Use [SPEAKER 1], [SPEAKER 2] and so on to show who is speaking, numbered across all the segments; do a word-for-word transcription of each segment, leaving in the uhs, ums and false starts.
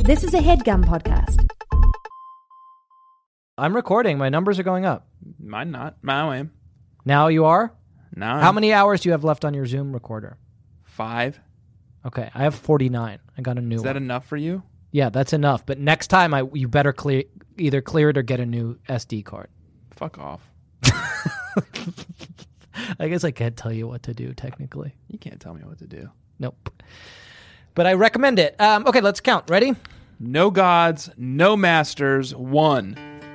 [SPEAKER 1] This is a HeadGum podcast.
[SPEAKER 2] I'm recording. My numbers are going up.
[SPEAKER 3] Mine not. Mine am.
[SPEAKER 2] Now you are?
[SPEAKER 3] Now
[SPEAKER 2] How
[SPEAKER 3] I'm
[SPEAKER 2] many hours do you have left on your Zoom recorder?
[SPEAKER 3] Five.
[SPEAKER 2] Okay, I have forty-nine. I got a new
[SPEAKER 3] Is that
[SPEAKER 2] one.
[SPEAKER 3] enough for you?
[SPEAKER 2] Yeah, that's enough. But next time, I you better clear either clear it or get a new S D card.
[SPEAKER 3] Fuck off.
[SPEAKER 2] I guess I can't tell you what to do technically.
[SPEAKER 3] You can't tell me what to do.
[SPEAKER 2] Nope. But I recommend it. Um, okay, let's count. Ready?
[SPEAKER 3] No gods, no masters, one.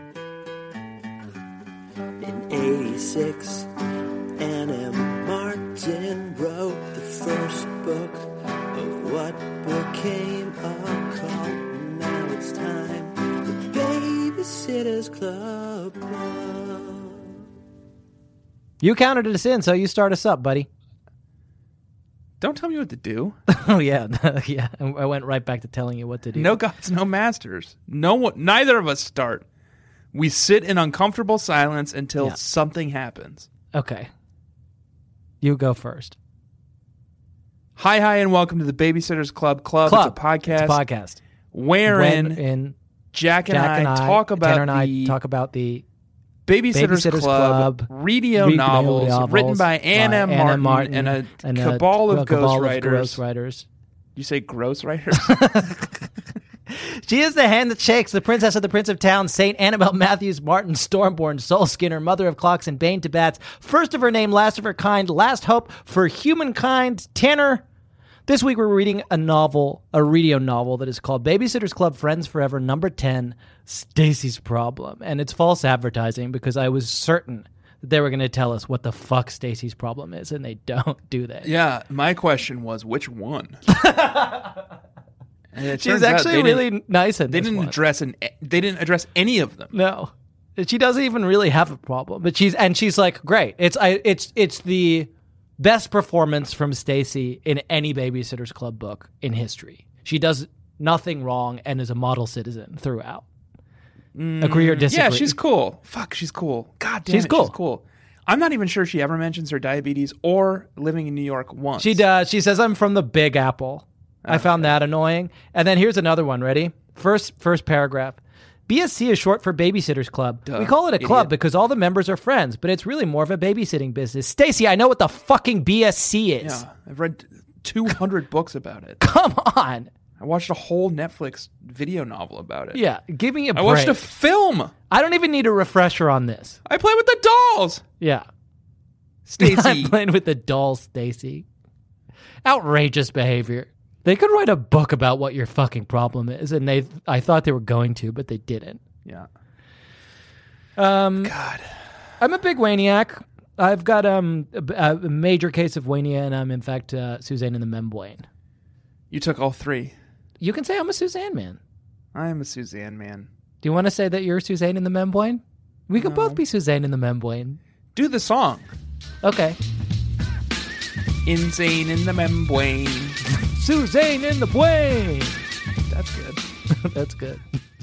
[SPEAKER 4] In eighty-six, Anna Martin wrote the first book of what became a cult. Now it's time for Babysitter's Club.
[SPEAKER 2] You counted us in, so you start us up, buddy.
[SPEAKER 3] Don't tell me what to do.
[SPEAKER 2] Oh yeah, yeah. I went right back to telling you what to do.
[SPEAKER 3] No gods, no masters. No one. Neither of us start. We sit in uncomfortable silence until
[SPEAKER 2] Yeah.
[SPEAKER 3] something happens.
[SPEAKER 2] Okay. You go first.
[SPEAKER 3] Hi, hi, and welcome to the Babysitter's Club. Club.
[SPEAKER 2] Club.
[SPEAKER 3] It's a podcast.
[SPEAKER 2] It's a podcast.
[SPEAKER 3] Wherein
[SPEAKER 2] When in
[SPEAKER 3] Jack and,
[SPEAKER 2] Jack
[SPEAKER 3] I,
[SPEAKER 2] and I
[SPEAKER 3] talk about
[SPEAKER 2] Tanner and I
[SPEAKER 3] the
[SPEAKER 2] talk about the
[SPEAKER 3] Babysitter's,
[SPEAKER 2] Babysitter's
[SPEAKER 3] Club,
[SPEAKER 2] Club,
[SPEAKER 3] radio,
[SPEAKER 2] radio
[SPEAKER 3] novels,
[SPEAKER 2] novels
[SPEAKER 3] written by
[SPEAKER 2] by
[SPEAKER 3] Anna,
[SPEAKER 2] Anna
[SPEAKER 3] Martin,
[SPEAKER 2] Martin
[SPEAKER 3] and a
[SPEAKER 2] and a
[SPEAKER 3] cabal of
[SPEAKER 2] cabal
[SPEAKER 3] ghostwriters.
[SPEAKER 2] ghostwriters.
[SPEAKER 3] You say gross writers?
[SPEAKER 2] She is the hand that shakes, the princess of the Prince of Town, Saint Annabelle Matthews Martin, Stormborn, Soul Skinner, Mother of Clocks, and Bane to Bats, first of her name, last of her kind, last hope for humankind. Tanner, this week we're reading a novel, a radio novel that is called Babysitter's Club Friends Forever, number ten, Stacy's Problem. And it's false advertising because I was certain that they were going to tell us what the fuck Stacy's problem is, and they don't do that.
[SPEAKER 3] Yeah, my question was, which one? And it
[SPEAKER 2] She's
[SPEAKER 3] turns out
[SPEAKER 2] actually
[SPEAKER 3] they
[SPEAKER 2] really
[SPEAKER 3] didn't-
[SPEAKER 2] nice in
[SPEAKER 3] They
[SPEAKER 2] this
[SPEAKER 3] didn't
[SPEAKER 2] one.
[SPEAKER 3] address an, They didn't address any of them.
[SPEAKER 2] No, she doesn't even really have a problem. But she's and she's like, great. It's I. It's it's the best performance from Stacy in any Babysitter's Club book in history. She does nothing wrong and is a model citizen throughout. Agree or disagree?
[SPEAKER 3] Yeah, she's cool. Fuck, she's cool. God damn
[SPEAKER 2] She's
[SPEAKER 3] it,
[SPEAKER 2] cool.
[SPEAKER 3] she's cool. I'm not even sure she ever mentions her diabetes or living in New York once.
[SPEAKER 2] She does. She says, "I'm from the Big Apple." I found that annoying. And then here's another one. Ready? First, first paragraph. B S C is short for Babysitter's Club.
[SPEAKER 3] Duh,
[SPEAKER 2] we call it a club
[SPEAKER 3] idiot.
[SPEAKER 2] because all the members are friends, but it's really more of a babysitting business. Stacy, I know what the fucking B S C is.
[SPEAKER 3] Yeah, I've read two hundred books about it.
[SPEAKER 2] Come on.
[SPEAKER 3] I watched a whole Netflix video novel about it.
[SPEAKER 2] Yeah, give me a
[SPEAKER 3] I
[SPEAKER 2] break.
[SPEAKER 3] watched a film.
[SPEAKER 2] I don't even need a refresher on this.
[SPEAKER 3] I play with the dolls.
[SPEAKER 2] Yeah.
[SPEAKER 3] Stacy.
[SPEAKER 2] I'm playing with the doll, Stacy. Outrageous behavior. They could write a book about what your fucking problem is, and they I thought they were going to, but they didn't.
[SPEAKER 3] Yeah.
[SPEAKER 2] Um,
[SPEAKER 3] God.
[SPEAKER 2] I'm a big Waniac. I've got um a, a major case of Wania, and I'm in fact uh, Suzanne in the Membrane.
[SPEAKER 3] You took all three.
[SPEAKER 2] You can say I'm a Suzanne man.
[SPEAKER 3] I am a Suzanne man.
[SPEAKER 2] Do you want to say that you're Suzanne in the Membrane? We could
[SPEAKER 3] No.
[SPEAKER 2] both be Suzanne in the Membrane.
[SPEAKER 3] Do the song.
[SPEAKER 2] Okay.
[SPEAKER 3] Insane in the membrane.
[SPEAKER 2] Suzanne in the Brain.
[SPEAKER 3] That's good.
[SPEAKER 2] That's good.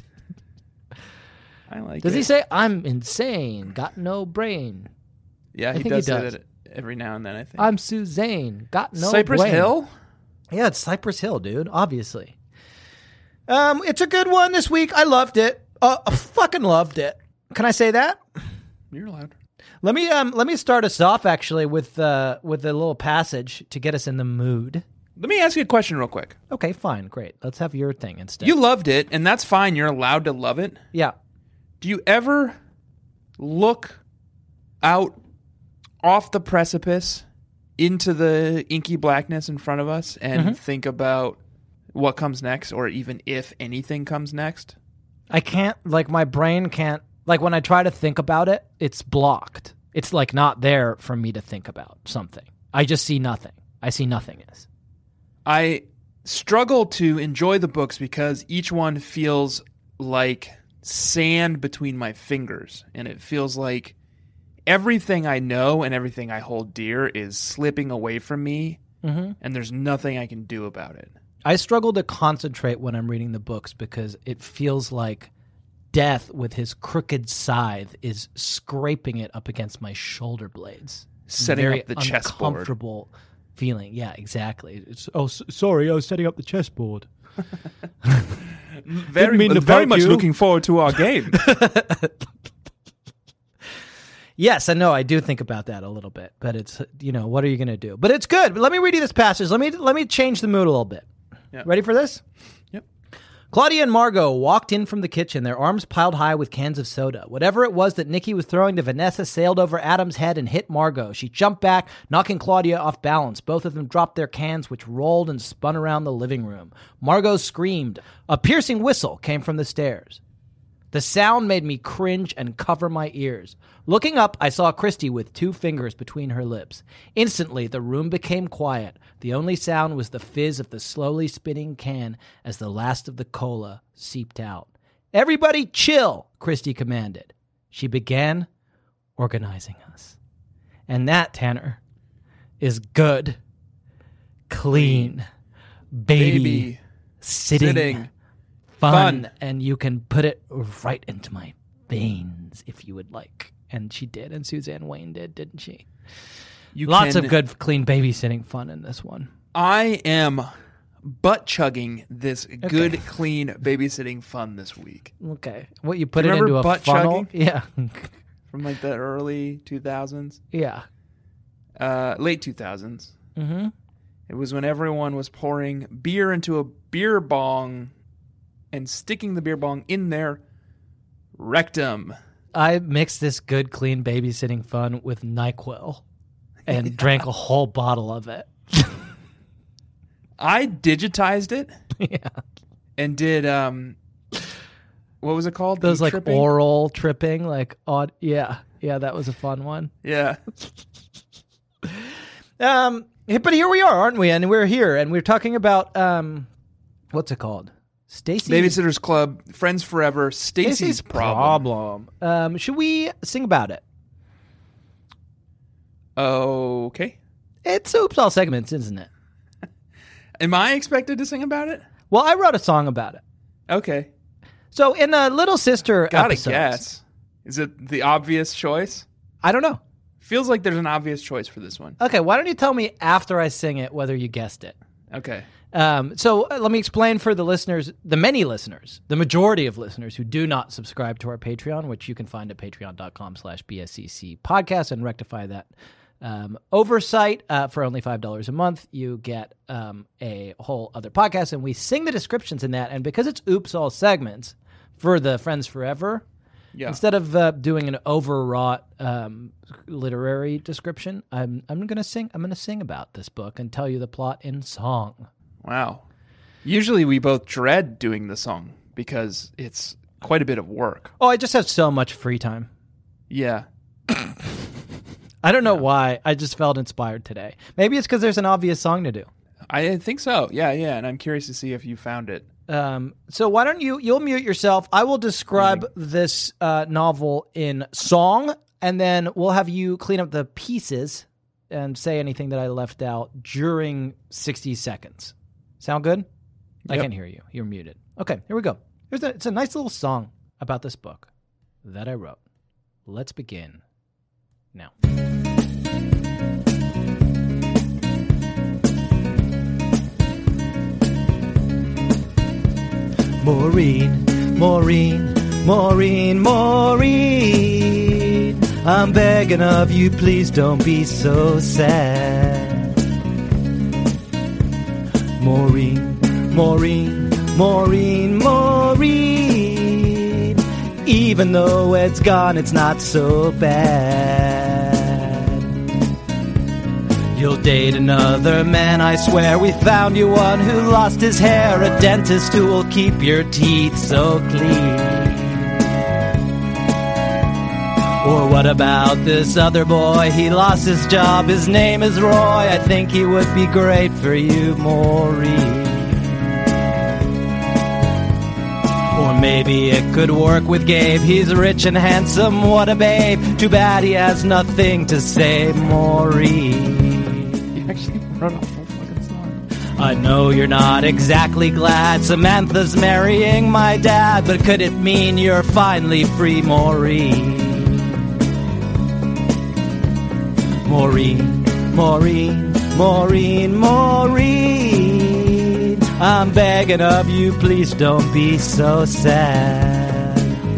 [SPEAKER 3] I like
[SPEAKER 2] Does
[SPEAKER 3] it.
[SPEAKER 2] he say, I'm insane, got no brain?
[SPEAKER 3] Yeah,
[SPEAKER 2] I
[SPEAKER 3] he
[SPEAKER 2] think
[SPEAKER 3] does,
[SPEAKER 2] he
[SPEAKER 3] say
[SPEAKER 2] does.
[SPEAKER 3] that every now and then, I think.
[SPEAKER 2] I'm Suzanne, got no
[SPEAKER 3] Cypress
[SPEAKER 2] brain.
[SPEAKER 3] Hill?
[SPEAKER 2] Yeah, it's Cypress Hill, dude, obviously. Um, it's a good one this week. I loved it. Uh, I fucking loved it. Can I say that?
[SPEAKER 3] You're allowed.
[SPEAKER 2] Let me um let me start us off actually with uh with a little passage to get us in the mood.
[SPEAKER 3] Let me ask you a question real quick.
[SPEAKER 2] Okay, fine, great. Let's have your thing instead.
[SPEAKER 3] You loved it, and that's fine. You're allowed to love it.
[SPEAKER 2] Yeah.
[SPEAKER 3] Do you ever look out off the precipice into the inky blackness in front of us and
[SPEAKER 2] Mm-hmm.
[SPEAKER 3] think about what comes next, or even if anything comes next?
[SPEAKER 2] I can't, like, my brain can't, like, when I try to think about it, it's blocked. It's, like, not there for me to think about something. I just see nothing. I see nothingness.
[SPEAKER 3] I struggle to enjoy the books because each one feels like sand between my fingers, and it feels like everything I know and everything I hold dear is slipping away from me,
[SPEAKER 2] Mm-hmm.
[SPEAKER 3] and there's nothing I can do about it.
[SPEAKER 2] I struggle to concentrate when I'm reading the books because it feels like Death with his crooked scythe is scraping it up against my shoulder blades.
[SPEAKER 3] Setting
[SPEAKER 2] Very
[SPEAKER 3] up the chessboard.
[SPEAKER 2] uncomfortable feeling. Yeah, exactly. It's, oh, s- sorry, I was setting up the chessboard.
[SPEAKER 3] very,
[SPEAKER 2] mean to
[SPEAKER 3] very
[SPEAKER 2] poke
[SPEAKER 3] much
[SPEAKER 2] you.
[SPEAKER 3] looking forward to our game.
[SPEAKER 2] Yes, I know. I do think about that a little bit, but it's, you know, what are you going to do? But it's good. Let me read you this passage. Let me let me change the mood a little bit.
[SPEAKER 3] Yep.
[SPEAKER 2] Ready for this?
[SPEAKER 3] Yep.
[SPEAKER 2] Claudia and Margot walked in from the kitchen, their arms piled high with cans of soda. Whatever it was that Nikki was throwing to Vanessa sailed over Adam's head and hit Margot. She jumped back, knocking Claudia off balance. Both of them dropped their cans, which rolled and spun around the living room. Margot screamed. A piercing whistle came from the stairs. The sound made me cringe and cover my ears. Looking up, I saw Christy with two fingers between her lips. Instantly, the room became quiet. The only sound was the fizz of the slowly spinning can as the last of the cola seeped out. Everybody chill, Christy commanded. She began organizing us. And that, Tanner, is good, clean, baby,
[SPEAKER 3] Baby
[SPEAKER 2] sitting,
[SPEAKER 3] sitting
[SPEAKER 2] fun,
[SPEAKER 3] fun.
[SPEAKER 2] and you can put it right into my veins if you would like. And she did, and Suzanne Wayne did, didn't she?
[SPEAKER 3] You
[SPEAKER 2] Lots
[SPEAKER 3] can-
[SPEAKER 2] of good, clean babysitting fun in this one.
[SPEAKER 3] I am butt chugging this good, clean babysitting fun this week.
[SPEAKER 2] Okay. What, you put
[SPEAKER 3] Do
[SPEAKER 2] it
[SPEAKER 3] you remember
[SPEAKER 2] into a
[SPEAKER 3] butt
[SPEAKER 2] funnel?
[SPEAKER 3] chugging?
[SPEAKER 2] Yeah.
[SPEAKER 3] From like the early two thousands,
[SPEAKER 2] Yeah.
[SPEAKER 3] uh, late two thousands.
[SPEAKER 2] Mm-hmm.
[SPEAKER 3] It was when everyone was pouring beer into a beer bong and sticking the beer bong in their rectum.
[SPEAKER 2] I mixed this good, clean babysitting fun with NyQuil and drank a whole bottle of it.
[SPEAKER 3] I digitized it
[SPEAKER 2] Yeah.
[SPEAKER 3] and did um, what was it called?
[SPEAKER 2] Those like
[SPEAKER 3] E-tripping?
[SPEAKER 2] oral tripping, like odd. Yeah. Yeah, that was a fun one.
[SPEAKER 3] Yeah.
[SPEAKER 2] Um, but here we are, aren't we? And we're here, and we're talking about um, what's it called? Stacy's
[SPEAKER 3] Babysitter's Club, Friends Forever, Stacy's
[SPEAKER 2] Stacy's
[SPEAKER 3] problem.
[SPEAKER 2] problem. Um, should we sing about it?
[SPEAKER 3] Okay.
[SPEAKER 2] It's Oops All Segments, isn't it?
[SPEAKER 3] Am I expected to sing about it?
[SPEAKER 2] Well, I wrote a song about it.
[SPEAKER 3] Okay.
[SPEAKER 2] So in the Little Sister
[SPEAKER 3] Gotta
[SPEAKER 2] episodes,
[SPEAKER 3] guess. Is it the obvious choice?
[SPEAKER 2] I don't know.
[SPEAKER 3] Feels like there's an obvious choice for this one.
[SPEAKER 2] Okay, why don't you tell me after I sing it whether you guessed it?
[SPEAKER 3] Okay.
[SPEAKER 2] Um, so uh, let me explain for the listeners, the many listeners, the majority of listeners who do not subscribe to our Patreon, which you can find at patreon.com slash BSCC podcast and rectify that um, oversight uh, for only five dollars a month. You get um, a whole other podcast, and we sing the descriptions in that. And because it's Oops All Segments for the Friends Forever,
[SPEAKER 3] Yeah.
[SPEAKER 2] instead of uh, doing an overwrought um, literary description, I'm I'm gonna sing. I'm gonna sing about this book and tell you the plot in song.
[SPEAKER 3] Wow. Usually we both dread doing the song because it's quite a bit of work.
[SPEAKER 2] Oh, I just have so much free time.
[SPEAKER 3] Yeah.
[SPEAKER 2] I don't know why. I just felt inspired today. Maybe it's because there's an obvious song to do.
[SPEAKER 3] I think so. Yeah, yeah. And I'm curious to see if you found it.
[SPEAKER 2] Um, so why don't you, you'll mute yourself. I will describe this uh, novel in song, and then we'll have you clean up the pieces and say anything that I left out during sixty seconds. Sound good? I
[SPEAKER 3] Yep.
[SPEAKER 2] can't hear you. You're muted. Okay, here we go. Here's a, it's a nice little song about this book that I wrote. Let's begin now. Maureen, Maureen, Maureen, Maureen, I'm begging of you, please don't be so sad. Maureen, Maureen, Maureen, Maureen, even though Ed's gone, it's not so bad. You'll date another man, I swear. We found you one who lost his hair, a dentist who will keep your teeth so clean. Or what about this other boy? He lost his job, his name is Roy. I think he would be great for you, Maureen. Or maybe it could work with Gabe. He's rich and handsome, what a babe. Too bad he has nothing to say, Maureen.
[SPEAKER 3] You actually wrote a full fucking song.
[SPEAKER 2] I know you're not exactly glad Samantha's marrying my dad, but could it mean you're finally free, Maureen? Maureen, Maureen, Maureen, Maureen, I'm begging of you, please don't be so sad.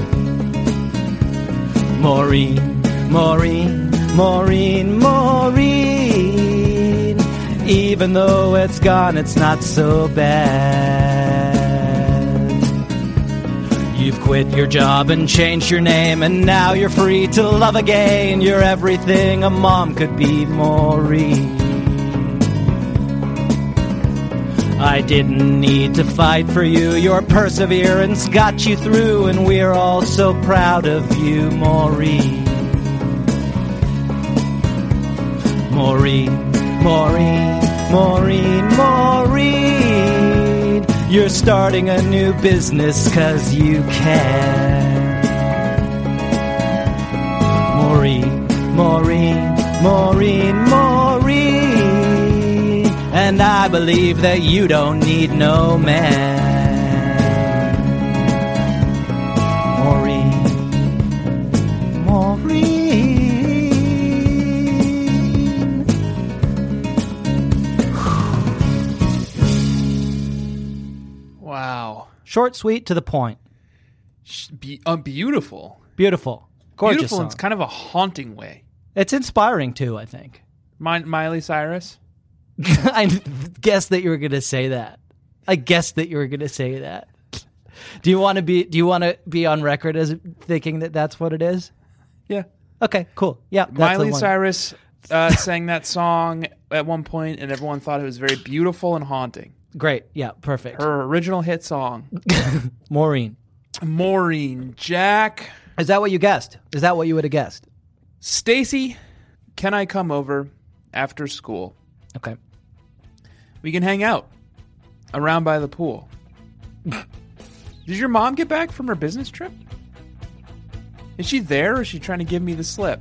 [SPEAKER 2] Maureen, Maureen, Maureen, Maureen. Even though it's gone, it's not so bad. You've quit your job and changed your name, and now you're free to love again. You're everything a mom could be, Maureen. I didn't need to fight for you. Your perseverance got you through, and we're all so proud of you, Maureen. Maureen, Maureen, Maureen, Maureen. You're starting a new business 'cause you can. Maureen, Maureen, Maureen, Maureen. And I believe that you don't need no man. Maureen, Maureen.
[SPEAKER 3] Wow.
[SPEAKER 2] Short, sweet, to the point.
[SPEAKER 3] Sh- Be- uh, beautiful.
[SPEAKER 2] Beautiful. Gorgeous
[SPEAKER 3] Beautiful
[SPEAKER 2] song.
[SPEAKER 3] in kind of a haunting way.
[SPEAKER 2] It's inspiring, too, I think.
[SPEAKER 3] Mi- Miley Cyrus?
[SPEAKER 2] I guessed that you were going to say that. I guessed that you were going to say that. Do you want to be do you want to be on record as thinking that that's what it is?
[SPEAKER 3] Yeah.
[SPEAKER 2] Okay, cool. Yeah. that's
[SPEAKER 3] Miley
[SPEAKER 2] the one.
[SPEAKER 3] Cyrus uh, sang that song at one point, and everyone thought it was very beautiful and haunting.
[SPEAKER 2] Great. Yeah, perfect.
[SPEAKER 3] Her original hit song.
[SPEAKER 2] Maureen.
[SPEAKER 3] Maureen, Jack.
[SPEAKER 2] Is that what you guessed? Is that what you would have guessed?
[SPEAKER 3] Stacy, can I come over after school?
[SPEAKER 2] Okay.
[SPEAKER 3] We can hang out around by the pool. Did your mom get back from her business trip? Is she there, or is she trying to give me the slip?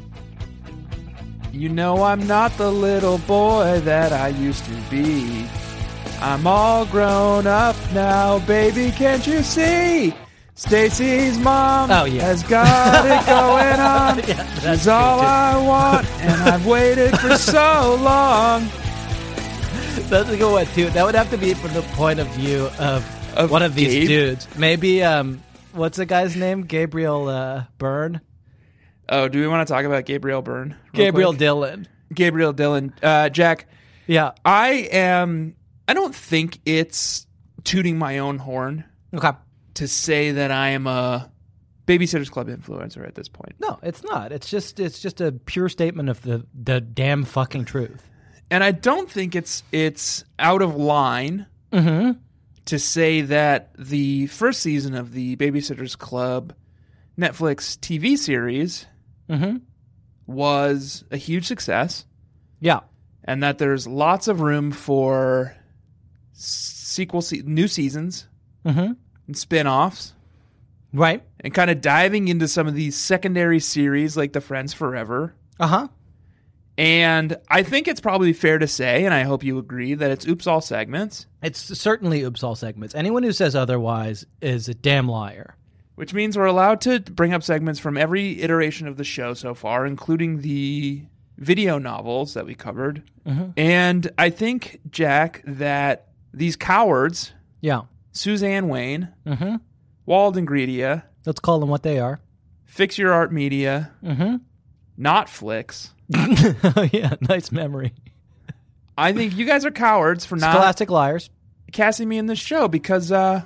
[SPEAKER 3] You know I'm not the little boy that I used to be. I'm all grown up now, baby, can't you see? Stacy's mom
[SPEAKER 2] Oh, yeah.
[SPEAKER 3] has got it going on.
[SPEAKER 2] Yeah, that's
[SPEAKER 3] She's all
[SPEAKER 2] true, too.
[SPEAKER 3] I want, and I've waited for so long.
[SPEAKER 2] That's a good one, too. That would have to be from the point of view of,
[SPEAKER 3] Of
[SPEAKER 2] one of these
[SPEAKER 3] Gabe?
[SPEAKER 2] dudes. Maybe, um, what's the guy's name? Gabriel uh, Byrne?
[SPEAKER 3] Oh, do we want to talk about Gabriel Byrne? real
[SPEAKER 2] Gabriel
[SPEAKER 3] quick?
[SPEAKER 2] Dillon.
[SPEAKER 3] Gabriel Dillon. Uh, Jack,
[SPEAKER 2] Yeah.
[SPEAKER 3] I am. I don't think it's tooting my own horn
[SPEAKER 2] Okay.
[SPEAKER 3] to say that I am a Babysitters Club influencer at this point.
[SPEAKER 2] No, it's not. It's just it's just a pure statement of the, the damn fucking truth.
[SPEAKER 3] And I don't think it's it's out of line
[SPEAKER 2] Mm-hmm.
[SPEAKER 3] to say that the first season of the Babysitters Club Netflix T V series
[SPEAKER 2] Mm-hmm.
[SPEAKER 3] was a huge success,
[SPEAKER 2] Yeah.
[SPEAKER 3] and that there's lots of room for sequel se- new seasons
[SPEAKER 2] Mm-hmm.
[SPEAKER 3] and spin-offs,
[SPEAKER 2] Right.
[SPEAKER 3] and kind of diving into some of these secondary series like the Friends Forever.
[SPEAKER 2] Uh-huh.
[SPEAKER 3] And I think it's probably fair to say, and I hope you agree, that it's oops all segments,
[SPEAKER 2] It's certainly oops all segments. Anyone who says otherwise is a damn liar.
[SPEAKER 3] which means we're allowed to bring up segments from every iteration of the show so far, including the video novels that we covered.
[SPEAKER 2] Mm-hmm.
[SPEAKER 3] And I think, Jack, that these cowards,
[SPEAKER 2] Yeah.
[SPEAKER 3] Suzanne Wayne,
[SPEAKER 2] Mm-hmm.
[SPEAKER 3] Walden Greedia,
[SPEAKER 2] Let's call them what they are.
[SPEAKER 3] Fix Your Art Media,
[SPEAKER 2] Mm-hmm.
[SPEAKER 3] Not Flicks.
[SPEAKER 2] Oh, yeah. Nice memory.
[SPEAKER 3] I think you guys are cowards for not
[SPEAKER 2] Scholastic liars.
[SPEAKER 3] casting me in this show because uh,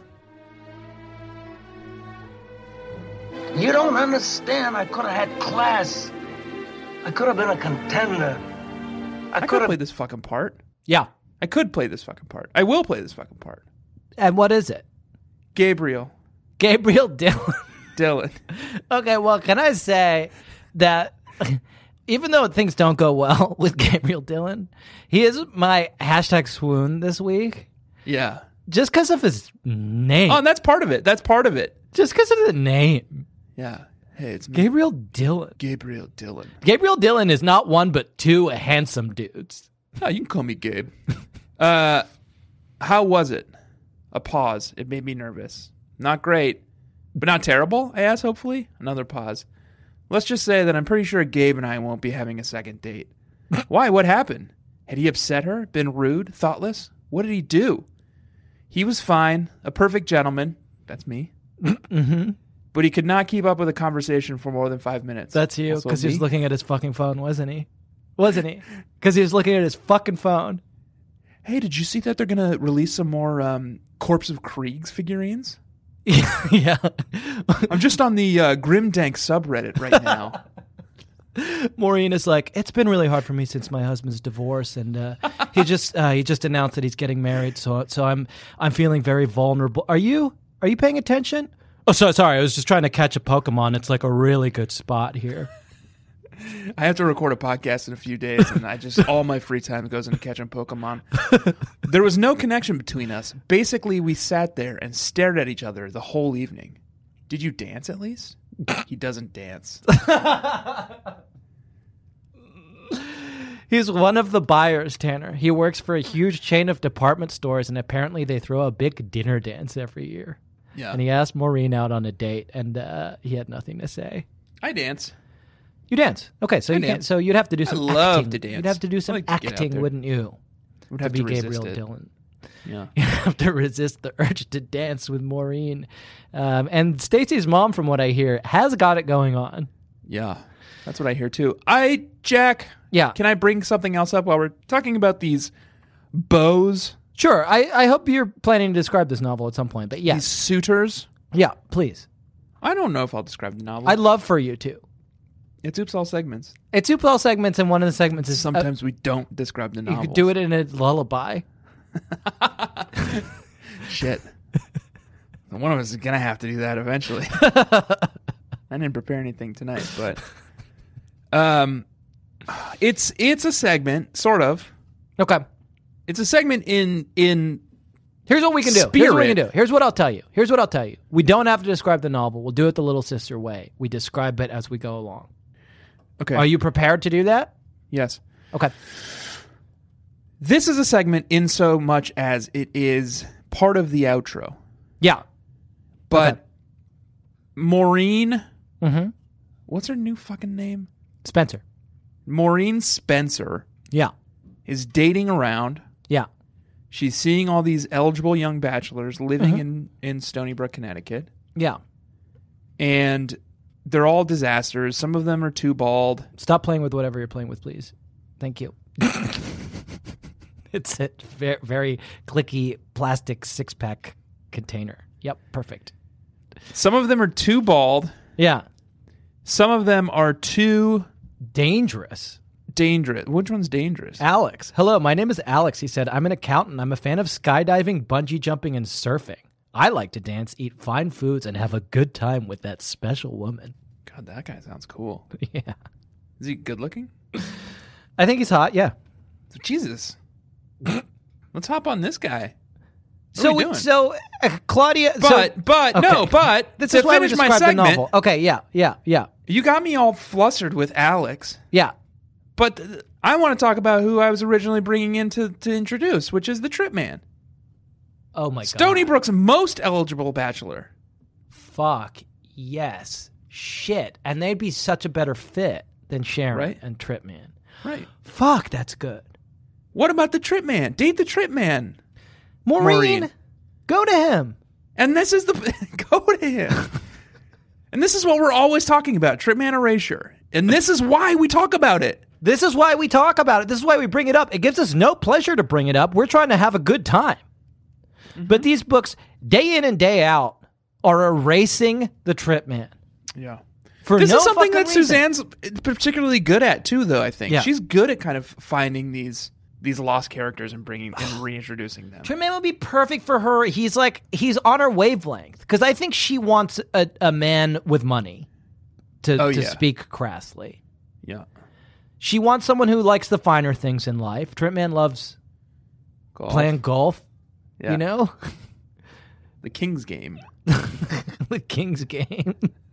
[SPEAKER 5] You don't understand. I could have had class. I could have been a contender. I,
[SPEAKER 3] I
[SPEAKER 5] could
[SPEAKER 3] could
[SPEAKER 5] have.
[SPEAKER 3] play this fucking part.
[SPEAKER 2] Yeah.
[SPEAKER 3] I could play this fucking part. I will play this fucking part.
[SPEAKER 2] And what is it?
[SPEAKER 3] Gabriel
[SPEAKER 2] Gabriel Dillon.
[SPEAKER 3] Dillon.
[SPEAKER 2] Okay, well, can I say that even though things don't go well with Gabriel Dillon, he is my hashtag swoon this week
[SPEAKER 3] Yeah.
[SPEAKER 2] just because of his name.
[SPEAKER 3] Oh, and that's part of it. That's part of it.
[SPEAKER 2] Just because of the name.
[SPEAKER 3] Yeah. Hey, it's me,
[SPEAKER 2] Gabriel Dillon.
[SPEAKER 3] Gabriel Dillon.
[SPEAKER 2] Gabriel Dillon is not one but two handsome dudes.
[SPEAKER 3] Oh, you can call me Gabe. uh, how was it? A pause. It made me nervous. Not great, but not terrible, I asked, hopefully. Another pause. Let's just say that I'm pretty sure Gabe and I won't be having a second date. Why? What happened? Had he upset her? Been rude? Thoughtless? What did he do? He was fine, a perfect gentleman. That's me.
[SPEAKER 2] Mm-hmm.
[SPEAKER 3] But he could not keep up with a conversation for more than five minutes.
[SPEAKER 2] That's you,
[SPEAKER 3] Also
[SPEAKER 2] because he was
[SPEAKER 3] me.
[SPEAKER 2] looking at his fucking phone, wasn't he? Wasn't he? Because he was looking at his fucking phone.
[SPEAKER 3] Hey, did you see that they're going to release some more um, Corpse of Kriegs figurines?
[SPEAKER 2] Yeah.
[SPEAKER 3] I'm just on the uh, Grimdank subreddit right now.
[SPEAKER 2] Maureen is like, it's been really hard for me since my husband's divorce, and uh, he just uh, he just announced that he's getting married, so so I'm I'm feeling very vulnerable. Are you are you paying attention? Oh, so sorry, I was just trying to catch a Pokemon. It's like a really good spot here.
[SPEAKER 3] I have to record a podcast in a few days, and I just all my free time goes into catching Pokemon. There was no connection between us. Basically, we sat there and stared at each other the whole evening. Did you dance at least? He doesn't dance.
[SPEAKER 2] He's one of the buyers, Tanner. He works for a huge chain of department stores, and apparently they throw a big dinner dance every year.
[SPEAKER 3] Yeah,
[SPEAKER 2] And he asked Maureen out on a date, and uh, he had nothing to say.
[SPEAKER 3] I dance.
[SPEAKER 2] You dance, okay? So
[SPEAKER 3] I
[SPEAKER 2] you can't.
[SPEAKER 3] dance.
[SPEAKER 2] So you'd have to do
[SPEAKER 3] I
[SPEAKER 2] some.
[SPEAKER 3] love
[SPEAKER 2] acting.
[SPEAKER 3] to dance.
[SPEAKER 2] You'd have to do some
[SPEAKER 3] I like to get out
[SPEAKER 2] acting,
[SPEAKER 3] there.
[SPEAKER 2] wouldn't you?
[SPEAKER 3] Would
[SPEAKER 2] To
[SPEAKER 3] have
[SPEAKER 2] be
[SPEAKER 3] to resist
[SPEAKER 2] Gabriel
[SPEAKER 3] it.
[SPEAKER 2] Dillon.
[SPEAKER 3] Yeah.
[SPEAKER 2] You have to resist the urge to dance with Maureen. Um, and Stacy's mom, from what I hear, has got it going on.
[SPEAKER 3] Yeah, that's what I hear too. I, Jack,
[SPEAKER 2] Yeah.
[SPEAKER 3] can I bring something else up while we're talking about these bows,
[SPEAKER 2] Sure. I, I hope you're planning to describe this novel at some point. But
[SPEAKER 3] these
[SPEAKER 2] yes.
[SPEAKER 3] suitors?
[SPEAKER 2] Yeah, please.
[SPEAKER 3] I don't know if I'll describe the novel.
[SPEAKER 2] I'd love for you to.
[SPEAKER 3] It's oops all segments.
[SPEAKER 2] It's two all segments, and one of the segments is.
[SPEAKER 3] Sometimes we don't describe the
[SPEAKER 2] uh,
[SPEAKER 3] novel.
[SPEAKER 2] you could do it in a lullaby.
[SPEAKER 3] Shit. One of us is going to have to do that eventually. I didn't prepare anything tonight, but um, it's it's a segment, sort of.
[SPEAKER 2] Okay.
[SPEAKER 3] It's a segment in in
[SPEAKER 2] Here's what we can do. Here's what we can
[SPEAKER 3] Spirit.
[SPEAKER 2] do. Here's what I'll tell you. Here's what I'll tell you. We don't have to describe the novel. We'll do it the Little Sister way. We describe it as we go along.
[SPEAKER 3] okay.
[SPEAKER 2] Are you prepared to do that?
[SPEAKER 3] Yes.
[SPEAKER 2] Okay.
[SPEAKER 3] This is a segment in so much as it is part of the outro.
[SPEAKER 2] Yeah.
[SPEAKER 3] But
[SPEAKER 2] Okay.
[SPEAKER 3] Maureen,
[SPEAKER 2] Mm-hmm.
[SPEAKER 3] what's her new fucking name?
[SPEAKER 2] Spencer.
[SPEAKER 3] Maureen Spencer
[SPEAKER 2] Yeah.
[SPEAKER 3] is dating around.
[SPEAKER 2] Yeah.
[SPEAKER 3] She's seeing all these eligible young bachelors living
[SPEAKER 2] Mm-hmm.
[SPEAKER 3] in, in Stony Brook, Connecticut.
[SPEAKER 2] Yeah.
[SPEAKER 3] And they're all disasters. Some of them are too bald.
[SPEAKER 2] Stop playing with whatever you're playing with, please. Thank you. It's a very, very clicky plastic six-pack container. Yep. Perfect.
[SPEAKER 3] Some of them are too bald.
[SPEAKER 2] Yeah.
[SPEAKER 3] Some of them are too
[SPEAKER 2] Dangerous.
[SPEAKER 3] dangerous. Which one's dangerous?
[SPEAKER 2] Alex. Hello, my name is Alex. He said, I'm an accountant. I'm a fan of skydiving, bungee jumping, and surfing. I like to dance, eat fine foods, and have a good time with that special woman.
[SPEAKER 3] God, that guy sounds cool.
[SPEAKER 2] Yeah.
[SPEAKER 3] Is he good looking?
[SPEAKER 2] I think he's hot, yeah.
[SPEAKER 3] Jesus. Let's hop on this guy. What
[SPEAKER 2] so
[SPEAKER 3] are we
[SPEAKER 2] we-
[SPEAKER 3] doing?
[SPEAKER 2] so uh, Claudia
[SPEAKER 3] But,
[SPEAKER 2] so,
[SPEAKER 3] but,
[SPEAKER 2] okay.
[SPEAKER 3] no, but,
[SPEAKER 2] This
[SPEAKER 3] to
[SPEAKER 2] is why we
[SPEAKER 3] finish my
[SPEAKER 2] described the
[SPEAKER 3] segment,
[SPEAKER 2] novel. Okay, yeah, yeah, yeah.
[SPEAKER 3] you got me all flustered with Alex.
[SPEAKER 2] Yeah.
[SPEAKER 3] But th- I want to talk about who I was originally bringing in to, to introduce, which is the Trip Man.
[SPEAKER 2] Oh my
[SPEAKER 3] Stony
[SPEAKER 2] god.
[SPEAKER 3] Brook's most eligible bachelor.
[SPEAKER 2] Fuck. Yes. Shit. And they'd be such a better fit than Sharon
[SPEAKER 3] Right.
[SPEAKER 2] and Trip Man.
[SPEAKER 3] Right.
[SPEAKER 2] Fuck, that's good.
[SPEAKER 3] What about the Trip Man? Date the Trip Man.
[SPEAKER 2] Maureen,
[SPEAKER 3] Maureen.
[SPEAKER 2] go to him.
[SPEAKER 3] And this is the go to him. And this is what we're always talking about, Trip Man erasure. And this is why we talk about it.
[SPEAKER 2] This is why we talk about it. This is why we bring it up. It gives us no pleasure to bring it up. We're trying to have a good time.
[SPEAKER 3] Mm-hmm.
[SPEAKER 2] But these books, day in and day out, are erasing the Trip Man.
[SPEAKER 3] Yeah.
[SPEAKER 2] For
[SPEAKER 3] This
[SPEAKER 2] no
[SPEAKER 3] is something
[SPEAKER 2] fucking
[SPEAKER 3] that
[SPEAKER 2] reason.
[SPEAKER 3] Suzanne's particularly good at too, though. I think
[SPEAKER 2] Yeah.
[SPEAKER 3] she's good at kind of finding these these lost characters and bringing and reintroducing them.
[SPEAKER 2] Trip Man would be perfect for her. He's like, he's on her wavelength. Because I think she wants a, a man with money, to,
[SPEAKER 3] Oh,
[SPEAKER 2] to
[SPEAKER 3] yeah.
[SPEAKER 2] speak crassly.
[SPEAKER 3] Yeah.
[SPEAKER 2] She wants someone who likes the finer things in life. Trip Man loves
[SPEAKER 3] Golf.
[SPEAKER 2] playing golf,
[SPEAKER 3] Yeah.
[SPEAKER 2] you know?
[SPEAKER 3] The King's Game.
[SPEAKER 2] The King's Game.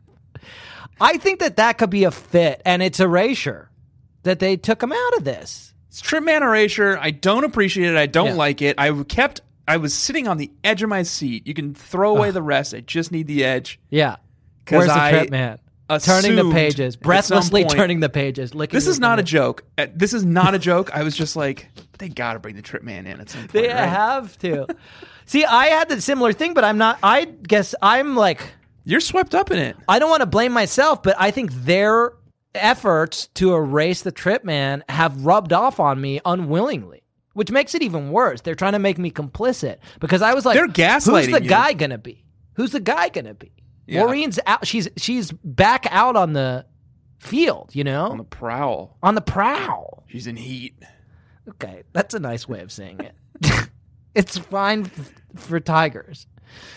[SPEAKER 2] I think that that could be a fit, and it's erasure that they took him out of this.
[SPEAKER 3] It's Trip Man erasure. I don't appreciate it. I don't
[SPEAKER 2] Yeah.
[SPEAKER 3] like it. I kept. I was sitting on the edge of my seat. You can throw away the rest. I just need the edge.
[SPEAKER 2] Yeah.
[SPEAKER 3] 'Cause
[SPEAKER 2] Where's the
[SPEAKER 3] I-
[SPEAKER 2] Trip Man?
[SPEAKER 3] assumed
[SPEAKER 2] turning the pages,
[SPEAKER 3] at
[SPEAKER 2] breathlessly
[SPEAKER 3] some point-
[SPEAKER 2] turning the pages. Licking
[SPEAKER 3] This
[SPEAKER 2] your
[SPEAKER 3] is not a
[SPEAKER 2] fingers.
[SPEAKER 3] joke. Uh, This is not a joke. I was just like, they got to bring the Trip Man in at some point.
[SPEAKER 2] They
[SPEAKER 3] right?
[SPEAKER 2] have to. See, I had the similar thing, but I'm not. I guess I'm like,
[SPEAKER 3] You're swept up in it.
[SPEAKER 2] I don't want to blame myself, but I think their efforts to erase the Trip Man have rubbed off on me unwillingly, which makes it even worse. They're trying to make me complicit because I was like,
[SPEAKER 3] They're gaslighting
[SPEAKER 2] who's the
[SPEAKER 3] you.
[SPEAKER 2] guy gonna be? Who's the guy gonna be?
[SPEAKER 3] Yeah.
[SPEAKER 2] Maureen's out. She's she's back out on the field. You know,
[SPEAKER 3] On the prowl.
[SPEAKER 2] on the prowl.
[SPEAKER 3] She's in heat.
[SPEAKER 2] Okay, that's a nice way of saying it. It's fine f- for tigers.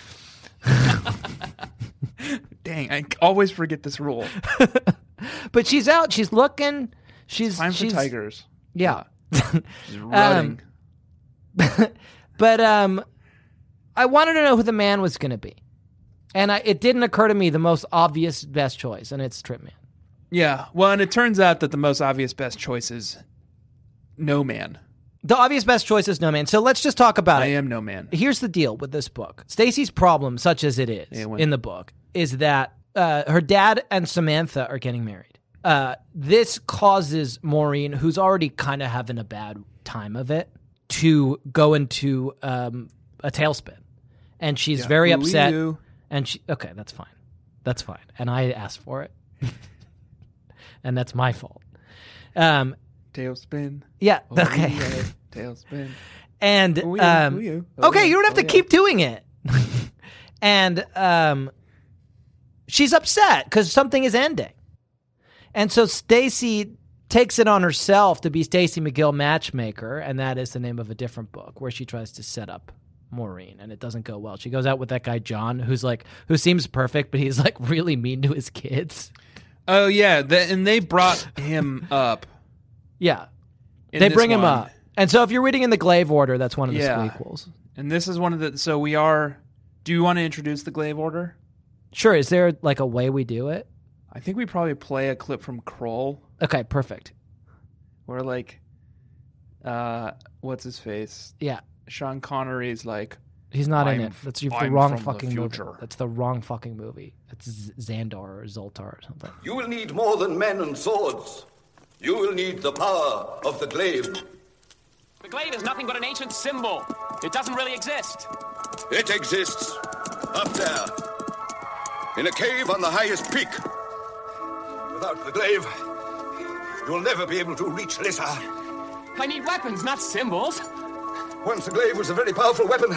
[SPEAKER 3] Dang, I always forget this rule.
[SPEAKER 2] But she's out. She's looking. She's
[SPEAKER 3] Time for
[SPEAKER 2] she's,
[SPEAKER 3] tigers.
[SPEAKER 2] Yeah.
[SPEAKER 3] She's running.
[SPEAKER 2] But um, I wanted to know who the man was going to be, and I, it didn't occur to me the most obvious best choice, and it's Trip Man.
[SPEAKER 3] Yeah. Well, and it turns out that the most obvious best choice is No Man.
[SPEAKER 2] The obvious best choice is No Man. So let's just talk about
[SPEAKER 3] I
[SPEAKER 2] it.
[SPEAKER 3] am No Man.
[SPEAKER 2] Here's the deal with this book. Stacy's problem, such as it is
[SPEAKER 3] Yeah, when-
[SPEAKER 2] in the book, is that uh, her dad and Samantha are getting married. Uh, this causes Maureen, who's already kind of having a bad time of it, to go into um, a tailspin. And she's
[SPEAKER 3] Yeah.
[SPEAKER 2] very
[SPEAKER 3] Ooh,
[SPEAKER 2] upset.
[SPEAKER 3] you.
[SPEAKER 2] And she, okay, that's fine. That's fine. And I asked for it. And that's my fault. Um,
[SPEAKER 3] Tailspin.
[SPEAKER 2] yeah,
[SPEAKER 3] Oh,
[SPEAKER 2] okay.
[SPEAKER 3] yeah. Tailspin.
[SPEAKER 2] And
[SPEAKER 3] Oh, yeah.
[SPEAKER 2] um,
[SPEAKER 3] Oh, yeah. Oh,
[SPEAKER 2] okay,
[SPEAKER 3] yeah.
[SPEAKER 2] you don't have
[SPEAKER 3] Oh,
[SPEAKER 2] to
[SPEAKER 3] yeah.
[SPEAKER 2] keep doing it. And um, she's upset because something is ending, and so Stacy takes it on herself to be Stacy McGill matchmaker, and that is the name of a different book where she tries to set up Maureen, and it doesn't go well. She goes out with that guy John, who's like, who seems perfect, but he's like really mean to his kids.
[SPEAKER 3] Oh, yeah. The, and they brought him up.
[SPEAKER 2] Yeah,
[SPEAKER 3] in
[SPEAKER 2] they
[SPEAKER 3] this
[SPEAKER 2] bring him
[SPEAKER 3] one.
[SPEAKER 2] up, and so if you're reading in the Glaive Order, that's one of the
[SPEAKER 3] Yeah.
[SPEAKER 2] squeakquels.
[SPEAKER 3] And this is one of the. So we are. Do you want to introduce the Glaive Order?
[SPEAKER 2] Sure, is there like a way we do it?
[SPEAKER 3] I think we probably play a clip from Kroll
[SPEAKER 2] Okay, perfect.
[SPEAKER 3] where, like, uh, what's his face?
[SPEAKER 2] Yeah.
[SPEAKER 3] Sean Connery's like,
[SPEAKER 2] He's not in
[SPEAKER 3] I'm
[SPEAKER 2] it.
[SPEAKER 3] f-
[SPEAKER 2] That's the
[SPEAKER 3] I'm
[SPEAKER 2] wrong
[SPEAKER 3] from the
[SPEAKER 2] fucking movie.
[SPEAKER 3] future.
[SPEAKER 2] That's the wrong fucking movie. It's Z- Xandar or Zoltar or something.
[SPEAKER 6] You will need more than men and swords. You will need the power of the glaive.
[SPEAKER 7] The glaive is nothing but an ancient symbol. It doesn't really exist.
[SPEAKER 6] It exists up there, in a cave on the highest peak. Without the glaive, you will never be able to reach Lissa.
[SPEAKER 7] I need weapons, not symbols.
[SPEAKER 6] Once the glaive was a very powerful weapon.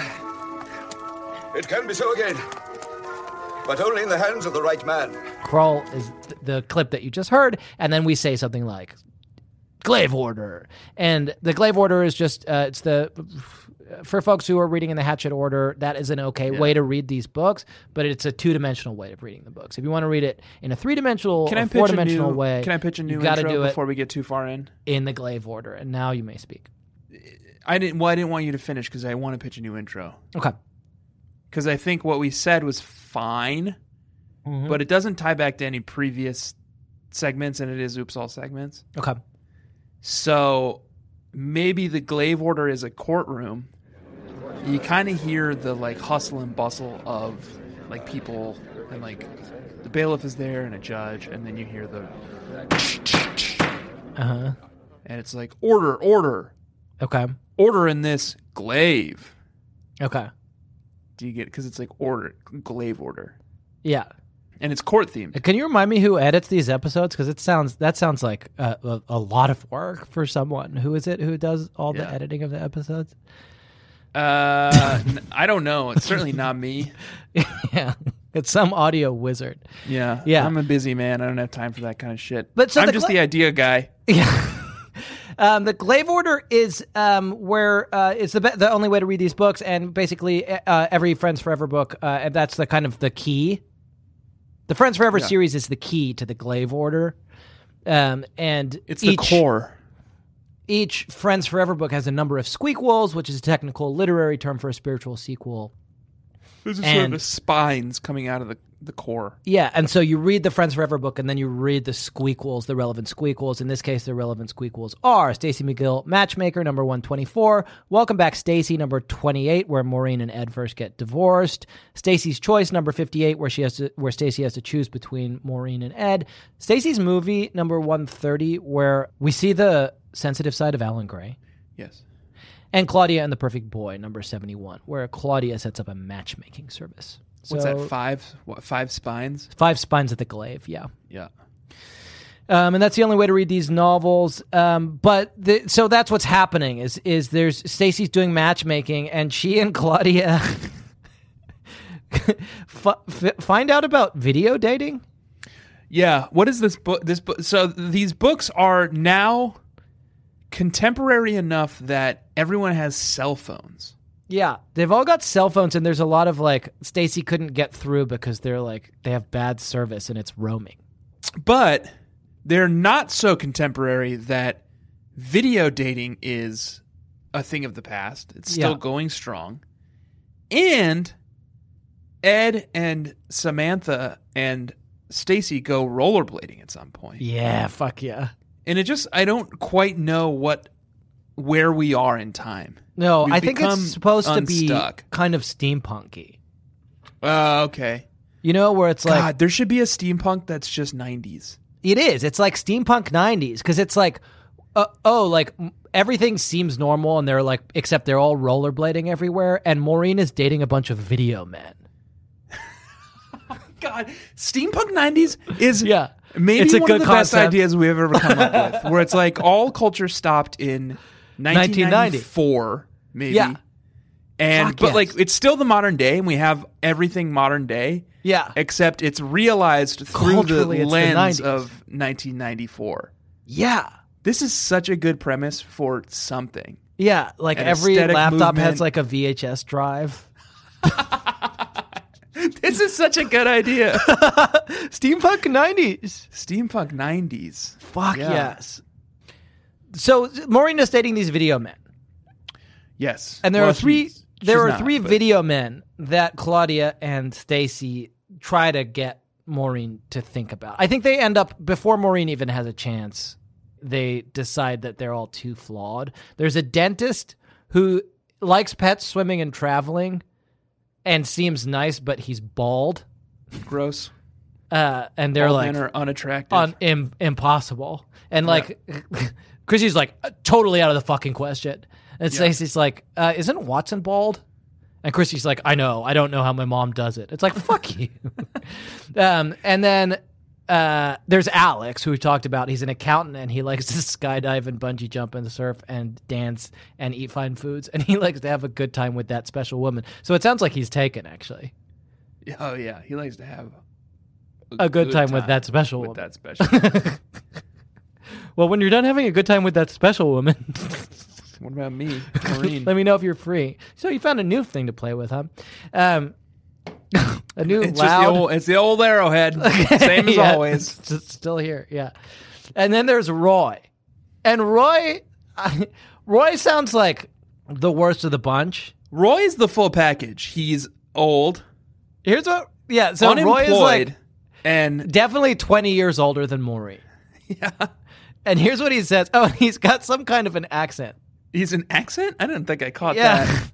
[SPEAKER 6] It can be so again, but only in the hands of the right man.
[SPEAKER 2] Kroll is th- the clip that you just heard, and then we say something like Glaive Order. And the Glaive Order is just, uh, it's the, for folks who are reading in the Hatchet Order, that is an okay way to read these books, but it's a two-dimensional way of reading the books. If you want to read it in a three-dimensional
[SPEAKER 3] can I
[SPEAKER 2] or
[SPEAKER 3] pitch a
[SPEAKER 2] four-dimensional
[SPEAKER 3] new,
[SPEAKER 2] way,
[SPEAKER 3] Can I pitch a new
[SPEAKER 2] you gotta
[SPEAKER 3] intro
[SPEAKER 2] do it
[SPEAKER 3] before we get too far in?
[SPEAKER 2] in the Glaive Order. And now you may speak.
[SPEAKER 3] I didn't. Well, I didn't want you to finish because I want to pitch a new intro.
[SPEAKER 2] Okay.
[SPEAKER 3] Because I think what we said was fine,
[SPEAKER 2] Mm-hmm.
[SPEAKER 3] but it doesn't tie back to any previous segments, and it is Oops All segments.
[SPEAKER 2] Okay.
[SPEAKER 3] So maybe the Glaive Order is a courtroom. You kind of hear the like hustle and bustle of like people, and like the bailiff is there and a judge, and then you hear the
[SPEAKER 2] Uh-huh.
[SPEAKER 3] and it's like order, order,
[SPEAKER 2] Okay.
[SPEAKER 3] order in this glaive.
[SPEAKER 2] Okay.
[SPEAKER 3] Do you get it? Because it's like order, Glaive Order,
[SPEAKER 2] Yeah.
[SPEAKER 3] and it's court themed.
[SPEAKER 2] Can you remind me who edits these episodes? Because it sounds that sounds like a, a, a lot of work for someone. Who is it who does all the
[SPEAKER 3] Yeah.
[SPEAKER 2] editing of the episodes?
[SPEAKER 3] Uh, n- I don't know. It's certainly not me.
[SPEAKER 2] Yeah, it's some audio wizard.
[SPEAKER 3] Yeah,
[SPEAKER 2] Yeah.
[SPEAKER 3] I'm a busy man. I don't have time for that kind of shit.
[SPEAKER 2] But so
[SPEAKER 3] I'm
[SPEAKER 2] the
[SPEAKER 3] just
[SPEAKER 2] gla-
[SPEAKER 3] the idea guy.
[SPEAKER 2] Yeah. Um, the Glaive Order is um, where uh, it's the be- the only way to read these books, and basically uh, every Friends Forever book, uh, and that's the kind of the key. The Friends Forever
[SPEAKER 3] Yeah.
[SPEAKER 2] series is the key to the Glaive Order, um, and
[SPEAKER 3] It's the
[SPEAKER 2] each,
[SPEAKER 3] core.
[SPEAKER 2] Each Friends Forever book has a number of squeakquels, which is a technical literary term for a spiritual sequel.
[SPEAKER 3] There's just sort
[SPEAKER 2] And-
[SPEAKER 3] of the spines coming out of the, the core.
[SPEAKER 2] Yeah, and so you read the Friends Forever book, and then you read the squeakquels, the relevant squeakquels. In this case, the relevant squeakquels are Stacey McGill, Matchmaker, number one twenty-four. Welcome Back, Stacey, number twenty-eight, where Maureen and Ed first get divorced. Stacey's Choice, number fifty-eight, where she has to, where Stacey has to choose between Maureen and Ed. Stacey's Movie, number one thirty, where we see the sensitive side of Alan Gray.
[SPEAKER 3] Yes.
[SPEAKER 2] And Claudia and the Perfect Boy, number seventy-one, where Claudia sets up a matchmaking service.
[SPEAKER 3] What's
[SPEAKER 2] So-
[SPEAKER 3] that, five? What, five spines?
[SPEAKER 2] Five Spines at the Glaive, yeah.
[SPEAKER 3] Yeah.
[SPEAKER 2] Um, and that's the only way to read these novels. Um, but the, so that's what's happening is is there's Stacey's doing matchmaking, and she and Claudia f- f- find out about video dating.
[SPEAKER 3] Yeah. What is this book? This book. So these books are now contemporary enough that everyone has cell phones.
[SPEAKER 2] Yeah, they've all got cell phones, and there's a lot of like Stacey couldn't get through because they're like they have bad service and it's roaming.
[SPEAKER 3] But they're not so contemporary that video dating is a thing of the past. It's still
[SPEAKER 2] Yeah.
[SPEAKER 3] going strong. And Ed and Samantha and Stacey go rollerblading at some point.
[SPEAKER 2] Yeah, fuck yeah.
[SPEAKER 3] And it just, I don't quite know what, where we are in time.
[SPEAKER 2] No,
[SPEAKER 3] We've
[SPEAKER 2] I think
[SPEAKER 3] become
[SPEAKER 2] it's supposed to
[SPEAKER 3] unstuck.
[SPEAKER 2] be kind of steampunky.
[SPEAKER 3] Uh, okay.
[SPEAKER 2] You know, where it's like
[SPEAKER 3] God, there should be a steampunk that's just nineties.
[SPEAKER 2] it is. It's like steampunk nineties because it's like, uh, oh, like m- everything seems normal, and they're like, except they're all rollerblading everywhere, and Maureen is dating a bunch of video men.
[SPEAKER 3] God, steampunk nineties is
[SPEAKER 2] Yeah.
[SPEAKER 3] maybe
[SPEAKER 2] It's a
[SPEAKER 3] one
[SPEAKER 2] good
[SPEAKER 3] of the best
[SPEAKER 2] concept.
[SPEAKER 3] ideas we've ever come up with, where it's like all culture stopped in nineteen ninety-four, maybe.
[SPEAKER 2] Yeah.
[SPEAKER 3] And
[SPEAKER 2] Fuck
[SPEAKER 3] but
[SPEAKER 2] yes.
[SPEAKER 3] like it's still the modern day, and we have everything modern day.
[SPEAKER 2] Yeah.
[SPEAKER 3] Except it's realized through the
[SPEAKER 2] Culturally, it's the
[SPEAKER 3] lens
[SPEAKER 2] nineties.
[SPEAKER 3] of nineteen ninety-four.
[SPEAKER 2] Yeah.
[SPEAKER 3] This is such a good premise for something.
[SPEAKER 2] Yeah, like
[SPEAKER 3] An
[SPEAKER 2] every
[SPEAKER 3] aesthetic
[SPEAKER 2] laptop
[SPEAKER 3] movement.
[SPEAKER 2] has like a V H S drive.
[SPEAKER 3] This is such a good idea.
[SPEAKER 2] Steampunk nineties.
[SPEAKER 3] Steampunk nineties.
[SPEAKER 2] Fuck
[SPEAKER 3] Yeah.
[SPEAKER 2] yes. So Maureen is dating these video men.
[SPEAKER 3] Yes.
[SPEAKER 2] And there
[SPEAKER 3] Well,
[SPEAKER 2] are three
[SPEAKER 3] she's-
[SPEAKER 2] there
[SPEAKER 3] she's
[SPEAKER 2] are
[SPEAKER 3] not,
[SPEAKER 2] three
[SPEAKER 3] but-
[SPEAKER 2] video men that Claudia and Stacey try to get Maureen to think about. I think they end up before Maureen even has a chance. They decide that they're all too flawed. There's a dentist who likes pets, swimming, and traveling, and seems nice, but he's bald.
[SPEAKER 3] Gross.
[SPEAKER 2] Uh, and they're
[SPEAKER 3] All
[SPEAKER 2] like
[SPEAKER 3] men are unattractive.
[SPEAKER 2] un- im- impossible. And like, Chrissy's like uh, totally out of the fucking question. And
[SPEAKER 3] Yeah.
[SPEAKER 2] Stacey's like, uh, isn't Watson bald? And Chrissy's like, I know. I don't know how my mom does it. It's like, fuck you. um, and then uh, there's Alex, who we talked about. He's an accountant, and he likes to skydive and bungee jump and surf and dance and eat fine foods. And he likes to have a good time with that special woman. So it sounds like he's taken, actually.
[SPEAKER 3] Oh yeah, he likes to have
[SPEAKER 2] A good time with that special
[SPEAKER 3] with
[SPEAKER 2] woman.
[SPEAKER 3] that special.
[SPEAKER 2] Well, when you're done having a good time with that special woman,
[SPEAKER 3] What about me, Maureen?
[SPEAKER 2] let me know if you're free. So you found a new thing to play with, huh? Um, a new
[SPEAKER 3] It's
[SPEAKER 2] loud.
[SPEAKER 3] just the old, it's the old arrowhead, same as
[SPEAKER 2] Yeah,
[SPEAKER 3] always.
[SPEAKER 2] it's just still here, yeah. And then there's Roy, and Roy, Roy sounds like the worst of the bunch.
[SPEAKER 3] Roy's the full package. He's old,
[SPEAKER 2] Here's what, yeah. So
[SPEAKER 3] unemployed,
[SPEAKER 2] Roy is like
[SPEAKER 3] and
[SPEAKER 2] definitely twenty years older than Maureen. Yeah. And here's what he says. Oh, he's got some kind of an accent.
[SPEAKER 3] he's an accent. I didn't think I caught
[SPEAKER 2] Yeah.
[SPEAKER 3] that.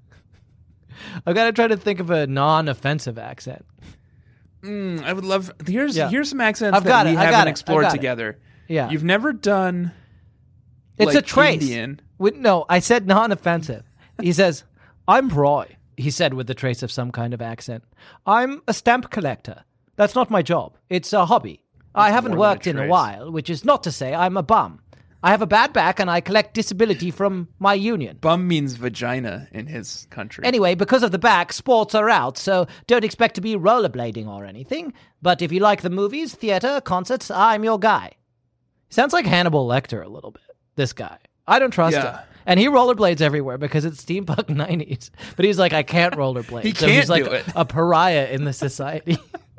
[SPEAKER 2] I've got to try to think of a non-offensive accent.
[SPEAKER 3] Mm, I would love. Here's
[SPEAKER 2] Yeah.
[SPEAKER 3] here's some accents
[SPEAKER 2] I've
[SPEAKER 3] that
[SPEAKER 2] got
[SPEAKER 3] we
[SPEAKER 2] it, I
[SPEAKER 3] haven't
[SPEAKER 2] got it, I
[SPEAKER 3] explored
[SPEAKER 2] got it.
[SPEAKER 3] together.
[SPEAKER 2] Yeah.
[SPEAKER 3] You've never done.
[SPEAKER 2] It's a
[SPEAKER 3] like,
[SPEAKER 2] trace.
[SPEAKER 3] Indian.
[SPEAKER 2] With, no, I said non-offensive. He says, I'm Roy, he said with a trace of some kind of accent. I'm a stamp collector. That's not my job. It's a hobby. I haven't
[SPEAKER 3] more than a
[SPEAKER 2] worked in a
[SPEAKER 3] trace.
[SPEAKER 2] while, which is not to say I'm a bum. I have a bad back and I collect disability from my union.
[SPEAKER 3] Bum means vagina in his country.
[SPEAKER 2] Anyway, because of the back, sports are out, so don't expect to be rollerblading or anything. But if you like the movies, theater, concerts, I'm your guy. Sounds like Hannibal Lecter a little bit, this guy. I don't trust
[SPEAKER 3] Yeah.
[SPEAKER 2] him. And he rollerblades everywhere because it's steampunk nineties. But he's like, I can't rollerblade.
[SPEAKER 3] He
[SPEAKER 2] so
[SPEAKER 3] can't
[SPEAKER 2] he's like
[SPEAKER 3] do it.
[SPEAKER 2] a pariah in the society.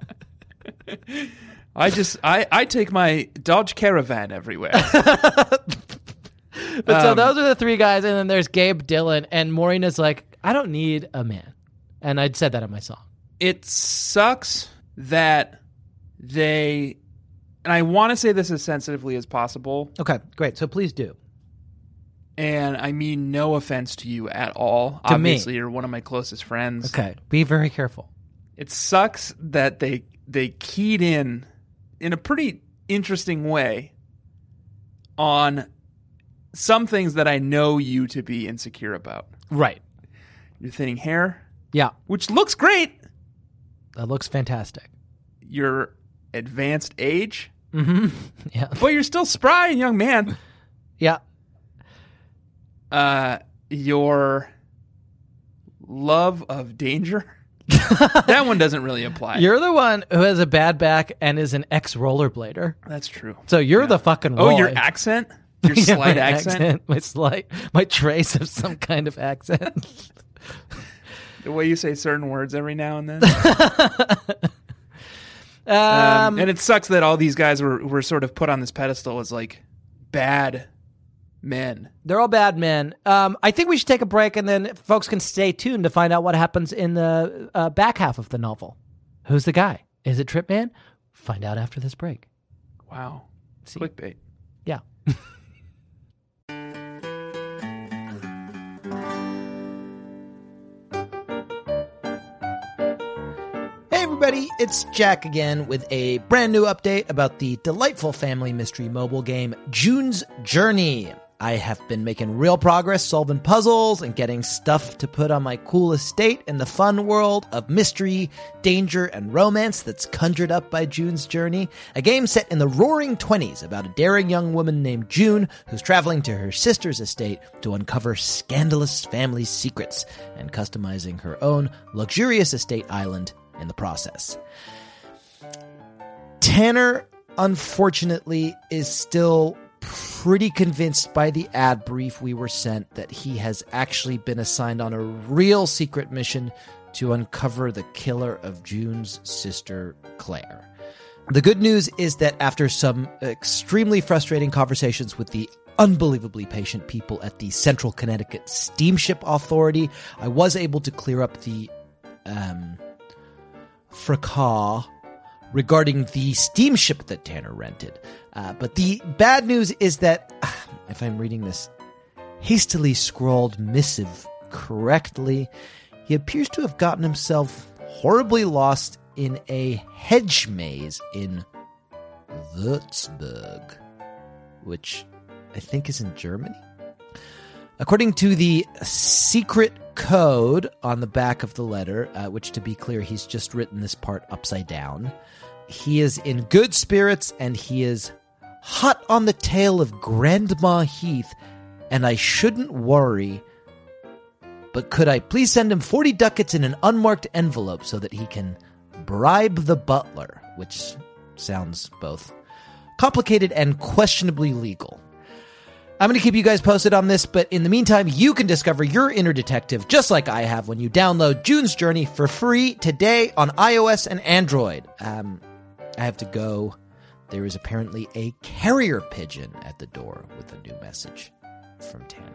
[SPEAKER 3] I just I I take my Dodge Caravan everywhere.
[SPEAKER 2] But so
[SPEAKER 3] Um,
[SPEAKER 2] those are the three guys, and then there's Gabe Dylan, and Maureen is like, I don't need a man. And I'd said that in my song.
[SPEAKER 3] It sucks that they, and I want to say this as sensitively as possible.
[SPEAKER 2] Okay, great. So please do.
[SPEAKER 3] And I mean no offense to you at all.
[SPEAKER 2] To
[SPEAKER 3] Obviously,
[SPEAKER 2] me.
[SPEAKER 3] you're one of my closest friends.
[SPEAKER 2] Okay, be very careful.
[SPEAKER 3] It sucks that they they keyed in in a pretty interesting way on some things that I know you to be insecure about.
[SPEAKER 2] Right.
[SPEAKER 3] Your thinning hair,
[SPEAKER 2] Yeah,
[SPEAKER 3] which looks great.
[SPEAKER 2] that looks fantastic.
[SPEAKER 3] Your advanced age,
[SPEAKER 2] Mm-hmm. Yeah.
[SPEAKER 3] but you're still spry and young man.
[SPEAKER 2] Yeah.
[SPEAKER 3] Uh, your love of danger. That one doesn't really apply.
[SPEAKER 2] You're the one who has a bad back and is an ex-rollerblader.
[SPEAKER 3] That's true.
[SPEAKER 2] So you're the fucking
[SPEAKER 3] Oh,
[SPEAKER 2] Roy.
[SPEAKER 3] your accent? Your
[SPEAKER 2] Yeah,
[SPEAKER 3] slight
[SPEAKER 2] my
[SPEAKER 3] accent?
[SPEAKER 2] My slight, my trace of some kind of accent.
[SPEAKER 3] The way you say certain words every now and then.
[SPEAKER 2] um,
[SPEAKER 3] Um, and it sucks that all these guys were, were sort of put on this pedestal as like bad men.
[SPEAKER 2] They're all bad men. Um, I think we should take a break, and then folks can stay tuned to find out what happens in the uh, back half of the novel. Who's the guy? Is it Trip Man? Find out after this break.
[SPEAKER 3] Wow.
[SPEAKER 2] See?
[SPEAKER 3] Clickbait.
[SPEAKER 2] Yeah. Hey everybody, it's Jack again with a brand new update about the delightful family mystery mobile game June's Journey. I have been making real progress solving puzzles and getting stuff to put on my cool estate in the fun world of mystery, danger, and romance that's conjured up by June's Journey, a game set in the roaring twenties about a daring young woman named June who's traveling to her sister's estate to uncover scandalous family secrets and customizing her own luxurious estate island in the process. Tanner, unfortunately, is still pretty convinced by the ad brief we were sent that he has actually been assigned on a real secret mission to uncover the killer of June's sister, Claire. The good news is that after some extremely frustrating conversations with the unbelievably patient people at the Central Connecticut Steamship Authority, I was able to clear up the um, fracas regarding the steamship that Tanner rented. Uh, but the bad news is that, if I'm reading this hastily scrawled missive correctly, he appears to have gotten himself horribly lost in a hedge maze in Würzburg, which I think is in Germany. According to the secret code on the back of the letter, uh, which, to be clear, he's just written this part upside down, he is in good spirits and he is hot on the tail of Grandma Heath, and I shouldn't worry, but could I please send him forty ducats in an unmarked envelope so that he can bribe the butler, which sounds both complicated and questionably legal. I'm going to keep you guys posted on this, but in the meantime, you can discover your inner detective just like I have when you download June's Journey for free today on iOS and Android. Um, I have to go. There is apparently a carrier pigeon at the door with a new message from Tanner.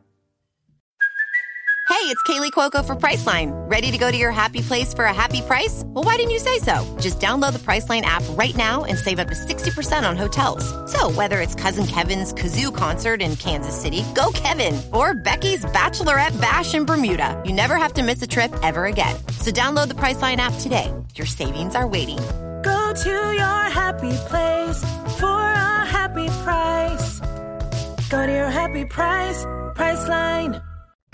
[SPEAKER 8] Hey, it's Kaylee Cuoco for Priceline. Ready to go to your happy place for a happy price? Well, why didn't you say so? Just download the Priceline app right now and save up to sixty percent on hotels. So whether it's Cousin Kevin's Kazoo Concert in Kansas City, go Kevin, or Becky's Bachelorette Bash in Bermuda, you never have to miss a trip ever again. So download the Priceline app today. Your savings are waiting.
[SPEAKER 9] Go to your happy place for a happy price. Go to your happy price, Priceline.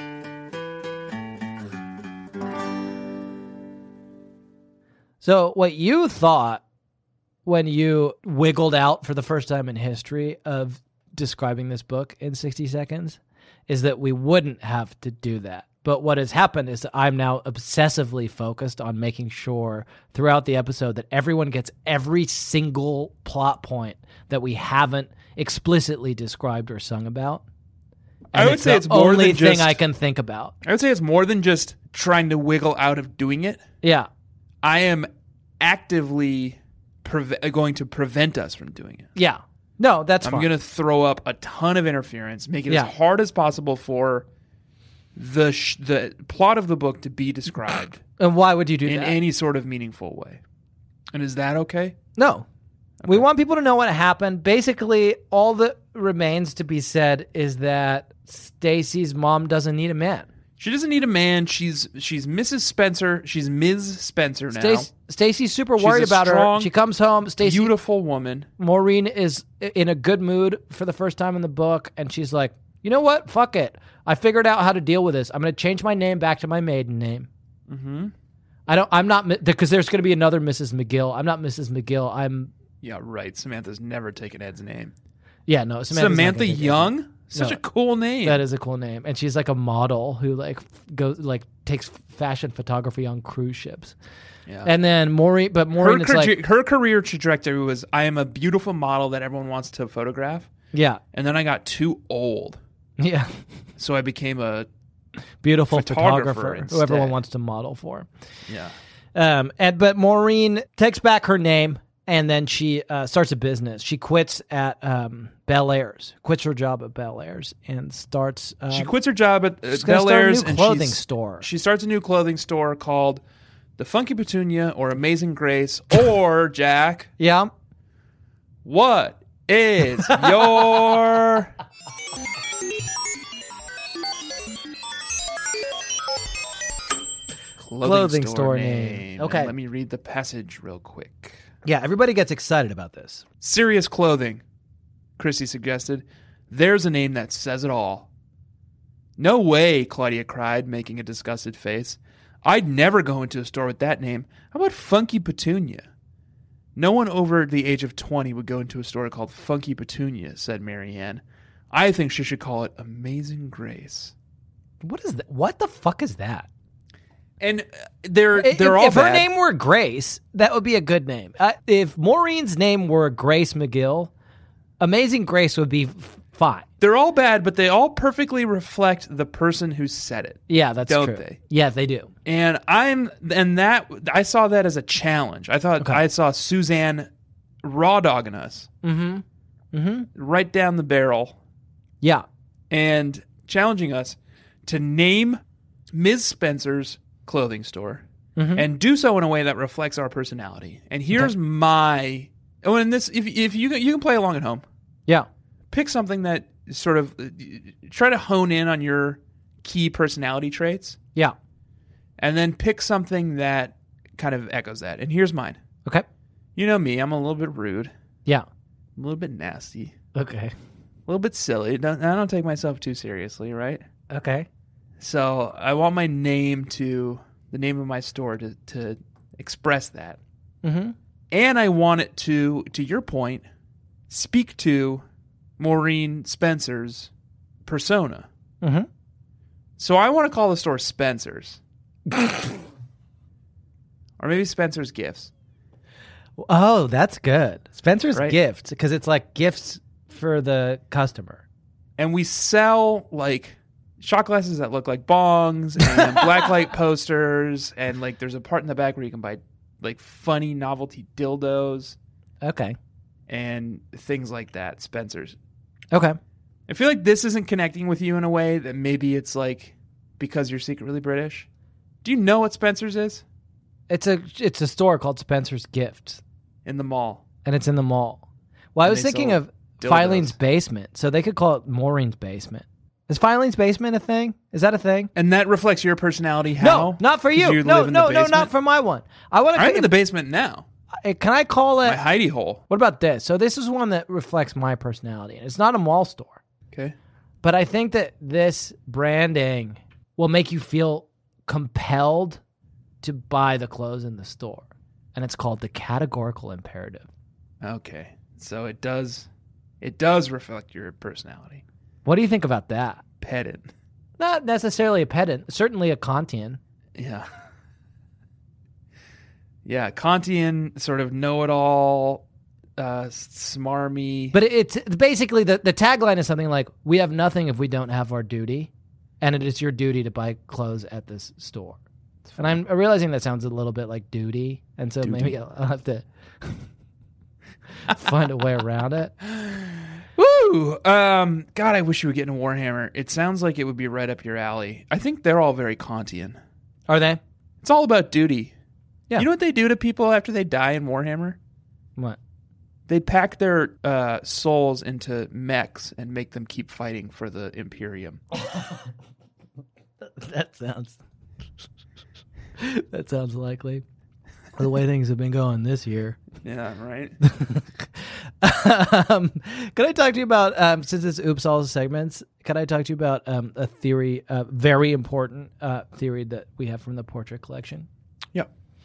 [SPEAKER 2] So what you thought when you wiggled out for the first time in history of describing this book in sixty seconds is that we wouldn't have to do that. But what has happened is that I'm now obsessively focused on making sure throughout the episode that everyone gets every single plot point that we haven't explicitly described or sung about. And
[SPEAKER 3] I would
[SPEAKER 2] it's
[SPEAKER 3] say
[SPEAKER 2] the
[SPEAKER 3] it's more
[SPEAKER 2] only
[SPEAKER 3] than
[SPEAKER 2] thing
[SPEAKER 3] just,
[SPEAKER 2] I can think about.
[SPEAKER 3] I would say it's more than just trying to wiggle out of doing it.
[SPEAKER 2] Yeah.
[SPEAKER 3] I am actively preve- going to prevent us from doing it.
[SPEAKER 2] Yeah. No, that's
[SPEAKER 3] I'm
[SPEAKER 2] fine.
[SPEAKER 3] going to throw up a ton of interference, make it
[SPEAKER 2] Yeah.
[SPEAKER 3] as hard as possible for the sh- the plot of the book to be described
[SPEAKER 2] And why would you do
[SPEAKER 3] in
[SPEAKER 2] that?
[SPEAKER 3] any sort of meaningful way. And is that okay?
[SPEAKER 2] No. We want people to know what happened. Basically, all that remains to be said is that Stacy's mom doesn't need a man.
[SPEAKER 3] She doesn't need a man. She's she's Missus Spencer. She's Miz Spencer now.
[SPEAKER 2] Stacy, Stacy's super
[SPEAKER 3] She's
[SPEAKER 2] worried
[SPEAKER 3] a
[SPEAKER 2] about her.
[SPEAKER 3] strong,
[SPEAKER 2] She comes home. Stacy,
[SPEAKER 3] beautiful woman.
[SPEAKER 2] Maureen is in a good mood for the first time in the book, and she's like, you know what? Fuck it. I figured out how to deal with this. I'm going to change my name back to my maiden name.
[SPEAKER 3] Mm-hmm.
[SPEAKER 2] I don't. I'm not because there's going to be another Missus McGill. I'm not Missus McGill. I'm.
[SPEAKER 3] Yeah, right. Samantha's never taken Ed's name.
[SPEAKER 2] Yeah, no. Samantha's not
[SPEAKER 3] Samantha
[SPEAKER 2] gonna take it.
[SPEAKER 3] Young? Such
[SPEAKER 2] No.
[SPEAKER 3] a cool name.
[SPEAKER 2] That is a cool name, and she's like a model who like goes like takes fashion photography on cruise ships.
[SPEAKER 3] Yeah.
[SPEAKER 2] And then Maureen, but
[SPEAKER 3] her,
[SPEAKER 2] Maureen is
[SPEAKER 3] tra-
[SPEAKER 2] like,
[SPEAKER 3] her career trajectory was, I am a beautiful model that everyone wants to photograph.
[SPEAKER 2] yeah,
[SPEAKER 3] And then I got too old.
[SPEAKER 2] yeah,
[SPEAKER 3] So I became a,
[SPEAKER 2] beautiful
[SPEAKER 3] Photographer
[SPEAKER 2] photographer who everyone
[SPEAKER 3] instead.
[SPEAKER 2] wants to model for.
[SPEAKER 3] yeah.
[SPEAKER 2] Um, and but Maureen takes back her name, and then she uh, starts a business. She quits at um, Bel Airs, quits her job at Bel Airs, and starts. Um,
[SPEAKER 3] She quits her job at uh,
[SPEAKER 2] she's gonna
[SPEAKER 3] Bel
[SPEAKER 2] start a
[SPEAKER 3] Airs
[SPEAKER 2] new
[SPEAKER 3] and
[SPEAKER 2] clothing
[SPEAKER 3] she's-
[SPEAKER 2] store.
[SPEAKER 3] She starts a new clothing store called The Funky Petunia or Amazing Grace or, Jack,
[SPEAKER 2] Yeah,
[SPEAKER 3] what is your... Clothing,
[SPEAKER 2] Clothing
[SPEAKER 3] store,
[SPEAKER 2] store
[SPEAKER 3] name.
[SPEAKER 2] name. Okay.
[SPEAKER 3] And let me read the passage real quick.
[SPEAKER 2] yeah. Everybody gets excited about this.
[SPEAKER 3] Serious Clothing, Chrissy suggested. There's a name that says it all. No way, Claudia cried, making a disgusted face. I'd never go into a store with that name. How about Funky Petunia? No one over the age of twenty would go into a store called Funky Petunia, said Marianne. I think she should call it Amazing Grace.
[SPEAKER 2] What is that? What the fuck is that?
[SPEAKER 3] And uh, they're
[SPEAKER 2] If,
[SPEAKER 3] they're all
[SPEAKER 2] if her
[SPEAKER 3] bad.
[SPEAKER 2] name were Grace, that would be a good name. Uh, if Maureen's name were Grace McGill, Amazing Grace would be f- fine.
[SPEAKER 3] They're all bad, but they all perfectly reflect the person who said it.
[SPEAKER 2] Yeah, that's
[SPEAKER 3] Don't
[SPEAKER 2] true.
[SPEAKER 3] they?
[SPEAKER 2] Yeah, they do.
[SPEAKER 3] And I'm and that I saw that as a challenge. I thought
[SPEAKER 2] Okay.
[SPEAKER 3] I saw Suzanne raw dogging us
[SPEAKER 2] Mm-hmm. Mm-hmm.
[SPEAKER 3] right down the barrel
[SPEAKER 2] Yeah.
[SPEAKER 3] and challenging us to name Miz Spencer's clothing store
[SPEAKER 2] Mhm.
[SPEAKER 3] and do so in a way that reflects our personality. And here's my oh, and this if if you can- you can play along at home,
[SPEAKER 2] Yeah.
[SPEAKER 3] pick something that sort of uh, try to hone in on your key personality traits.
[SPEAKER 2] Yeah.
[SPEAKER 3] And then pick something that kind of echoes that. And here's mine.
[SPEAKER 2] Okay.
[SPEAKER 3] You know me, I'm a little bit rude,
[SPEAKER 2] Yeah.
[SPEAKER 3] a little bit nasty,
[SPEAKER 2] Okay.
[SPEAKER 3] a little bit silly. Don't, I don't take myself too seriously, right?
[SPEAKER 2] Okay.
[SPEAKER 3] So I want my name to, the name of my store to, to express that.
[SPEAKER 2] Mm-hmm.
[SPEAKER 3] And I want it to, to your point, speak to Maureen Spencer's persona.
[SPEAKER 2] Mm-hmm.
[SPEAKER 3] So I want to call the store Spencer's. Or maybe Spencer's Gifts.
[SPEAKER 2] Oh, that's good. Spencer's
[SPEAKER 3] Right.
[SPEAKER 2] Gifts, because it's like gifts for the customer.
[SPEAKER 3] And we sell like shot glasses that look like bongs and blacklight posters, and like there's a part in the back where you can buy like funny novelty dildos
[SPEAKER 2] Okay.
[SPEAKER 3] and things like that. Spencer's.
[SPEAKER 2] Okay.
[SPEAKER 3] I feel like this isn't connecting with you in a way that maybe it's like because you're secretly British. Do you know what Spencer's is?
[SPEAKER 2] It's a it's a store called Spencer's Gifts,
[SPEAKER 3] In the mall.
[SPEAKER 2] and it's in the mall. Well, I
[SPEAKER 3] And
[SPEAKER 2] was
[SPEAKER 3] they
[SPEAKER 2] thinking
[SPEAKER 3] sell
[SPEAKER 2] of
[SPEAKER 3] dildos.
[SPEAKER 2] Filene's Basement, so they could call it Maureen's Basement. Is Filene's Basement a thing? Is that a thing?
[SPEAKER 3] And that reflects your personality how?
[SPEAKER 2] No, not for
[SPEAKER 3] 'Cause
[SPEAKER 2] you.
[SPEAKER 3] you
[SPEAKER 2] No,
[SPEAKER 3] live in the
[SPEAKER 2] no, no,
[SPEAKER 3] basement?
[SPEAKER 2] not for my one. I want to.
[SPEAKER 3] I'm in the basement now.
[SPEAKER 2] Can I call it?
[SPEAKER 3] My hidey hole.
[SPEAKER 2] What about this? So this is one that reflects my personality, and it's not a mall store.
[SPEAKER 3] Okay.
[SPEAKER 2] But I think that this branding will make you feel compelled to buy the clothes in the store. And it's called the categorical imperative.
[SPEAKER 3] Okay. So it does it does reflect your personality.
[SPEAKER 2] What do you think about that?
[SPEAKER 3] Pedant.
[SPEAKER 2] Not necessarily a pedant, certainly a Kantian.
[SPEAKER 3] Yeah. Yeah, Kantian sort of know-it-all, uh, smarmy.
[SPEAKER 2] But it- it's basically the, the tagline is something like, we have nothing if we don't have our duty. And it is your duty to buy clothes at this store. And I'm realizing that sounds a little bit like duty. And so maybe I'll, I'll have to find a way around it.
[SPEAKER 3] Woo! Woo! Um, God, I wish you would get into Warhammer. It sounds like it would be right up your alley. I think they're all very Kantian.
[SPEAKER 2] Are they?
[SPEAKER 3] It's all about duty.
[SPEAKER 2] Yeah.
[SPEAKER 3] You know what they do to people after they die in Warhammer?
[SPEAKER 2] What?
[SPEAKER 3] They pack their uh, souls into mechs and make them keep fighting for the Imperium.
[SPEAKER 2] That sounds... that sounds likely. The way things have been going this year.
[SPEAKER 3] Yeah, right?
[SPEAKER 2] um, can I talk to you about, um, since it's Oops All segments, can I talk to you about um, a theory, a very important uh, theory that we have from the portrait collection?
[SPEAKER 3] Yeah.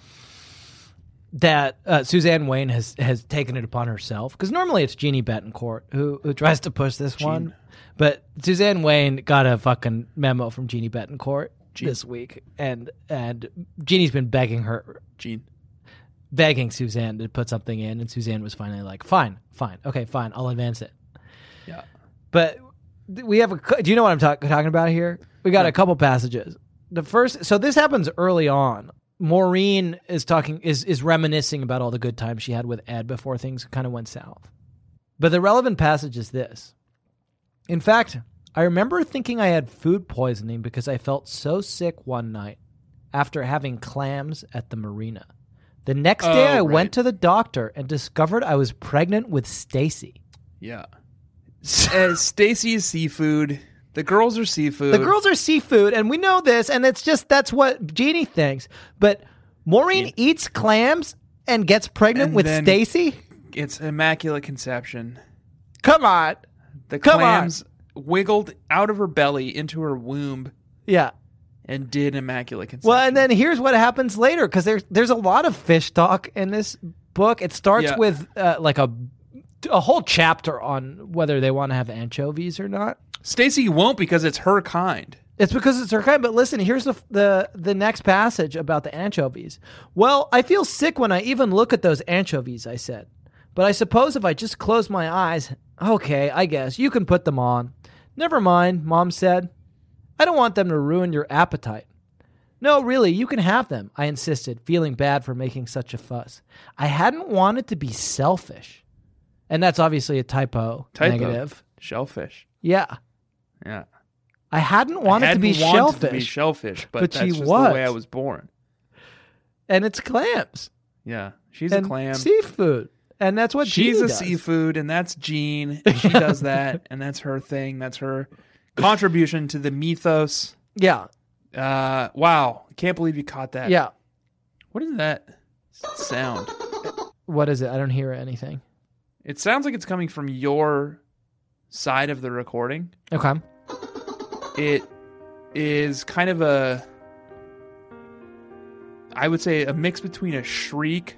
[SPEAKER 2] That uh, Suzanne Wayne has, has taken it upon herself. Because normally it's Jeannie Betancourt who, who tries to push this
[SPEAKER 3] Jean.
[SPEAKER 2] one. But Suzanne Wayne got a fucking memo from Jeannie Betancourt
[SPEAKER 3] Jean.
[SPEAKER 2] this week. And, and Jeannie's been begging her...
[SPEAKER 3] Jean.
[SPEAKER 2] begging Suzanne to put something in, and Suzanne was finally like, fine, fine, okay, fine, I'll advance it.
[SPEAKER 3] Yeah.
[SPEAKER 2] But we have a, do you know what I'm talk, talking about here? We got
[SPEAKER 3] Yeah.
[SPEAKER 2] a couple passages. The first, so this happens early on. Maureen is talking, is, is reminiscing about all the good times she had with Ed before things kind of went south. But the relevant passage is this. In fact, I remember thinking I had food poisoning because I felt so sick one night after having clams at the marina. The next day,
[SPEAKER 3] Oh,
[SPEAKER 2] I
[SPEAKER 3] right.
[SPEAKER 2] went to the doctor and discovered I was pregnant with Stacy.
[SPEAKER 3] Yeah. Uh, Stacy is seafood. The girls are seafood.
[SPEAKER 2] The girls are seafood, and we know this, and it's just that's what Jeannie thinks. But Maureen
[SPEAKER 3] Yeah.
[SPEAKER 2] eats clams and gets pregnant
[SPEAKER 3] And
[SPEAKER 2] with
[SPEAKER 3] then-
[SPEAKER 2] Stacy?
[SPEAKER 3] It's immaculate conception.
[SPEAKER 2] Come on.
[SPEAKER 3] The
[SPEAKER 2] Come
[SPEAKER 3] clams wiggled out of her belly into her womb
[SPEAKER 2] Yeah.
[SPEAKER 3] and did immaculate conception.
[SPEAKER 2] Well, and then here's what happens later, because there's, there's a lot of fish talk in this book. It starts
[SPEAKER 3] Yeah.
[SPEAKER 2] with uh, like a, a whole chapter on whether they want to have anchovies or not.
[SPEAKER 3] Stacy won't because it's her kind.
[SPEAKER 2] It's because it's her kind. But listen, here's the, the the next passage about the anchovies. Well, I feel sick when I even look at those anchovies, I said. But I suppose if I just close my eyes, okay, I guess, you can put them on. Never mind, Mom said. I don't want them to ruin your appetite. No, really, you can have them, I insisted, feeling bad for making such a fuss. I hadn't wanted to be selfish. And that's obviously a typo,
[SPEAKER 3] Typo.
[SPEAKER 2] negative.
[SPEAKER 3] Shellfish.
[SPEAKER 2] Yeah.
[SPEAKER 3] Yeah.
[SPEAKER 2] I hadn't wanted
[SPEAKER 3] I hadn't
[SPEAKER 2] to be
[SPEAKER 3] wanted
[SPEAKER 2] shellfish.
[SPEAKER 3] to be shellfish, but,
[SPEAKER 2] but
[SPEAKER 3] that's
[SPEAKER 2] she
[SPEAKER 3] just
[SPEAKER 2] was.
[SPEAKER 3] the way I was born.
[SPEAKER 2] And it's clams.
[SPEAKER 3] Yeah. She's
[SPEAKER 2] and
[SPEAKER 3] a clam.
[SPEAKER 2] seafood. And that's what
[SPEAKER 3] She's
[SPEAKER 2] Jeannie
[SPEAKER 3] a
[SPEAKER 2] does.
[SPEAKER 3] seafood, and that's Jean. She does that, and that's her thing. That's her contribution to the mythos.
[SPEAKER 2] Yeah.
[SPEAKER 3] Uh, wow. Can't believe you caught that.
[SPEAKER 2] Yeah.
[SPEAKER 3] What is that sound?
[SPEAKER 2] What is it? I don't hear anything.
[SPEAKER 3] It sounds like it's coming from your side of the recording.
[SPEAKER 2] Okay.
[SPEAKER 3] It is kind of a, I would say, a mix between a shriek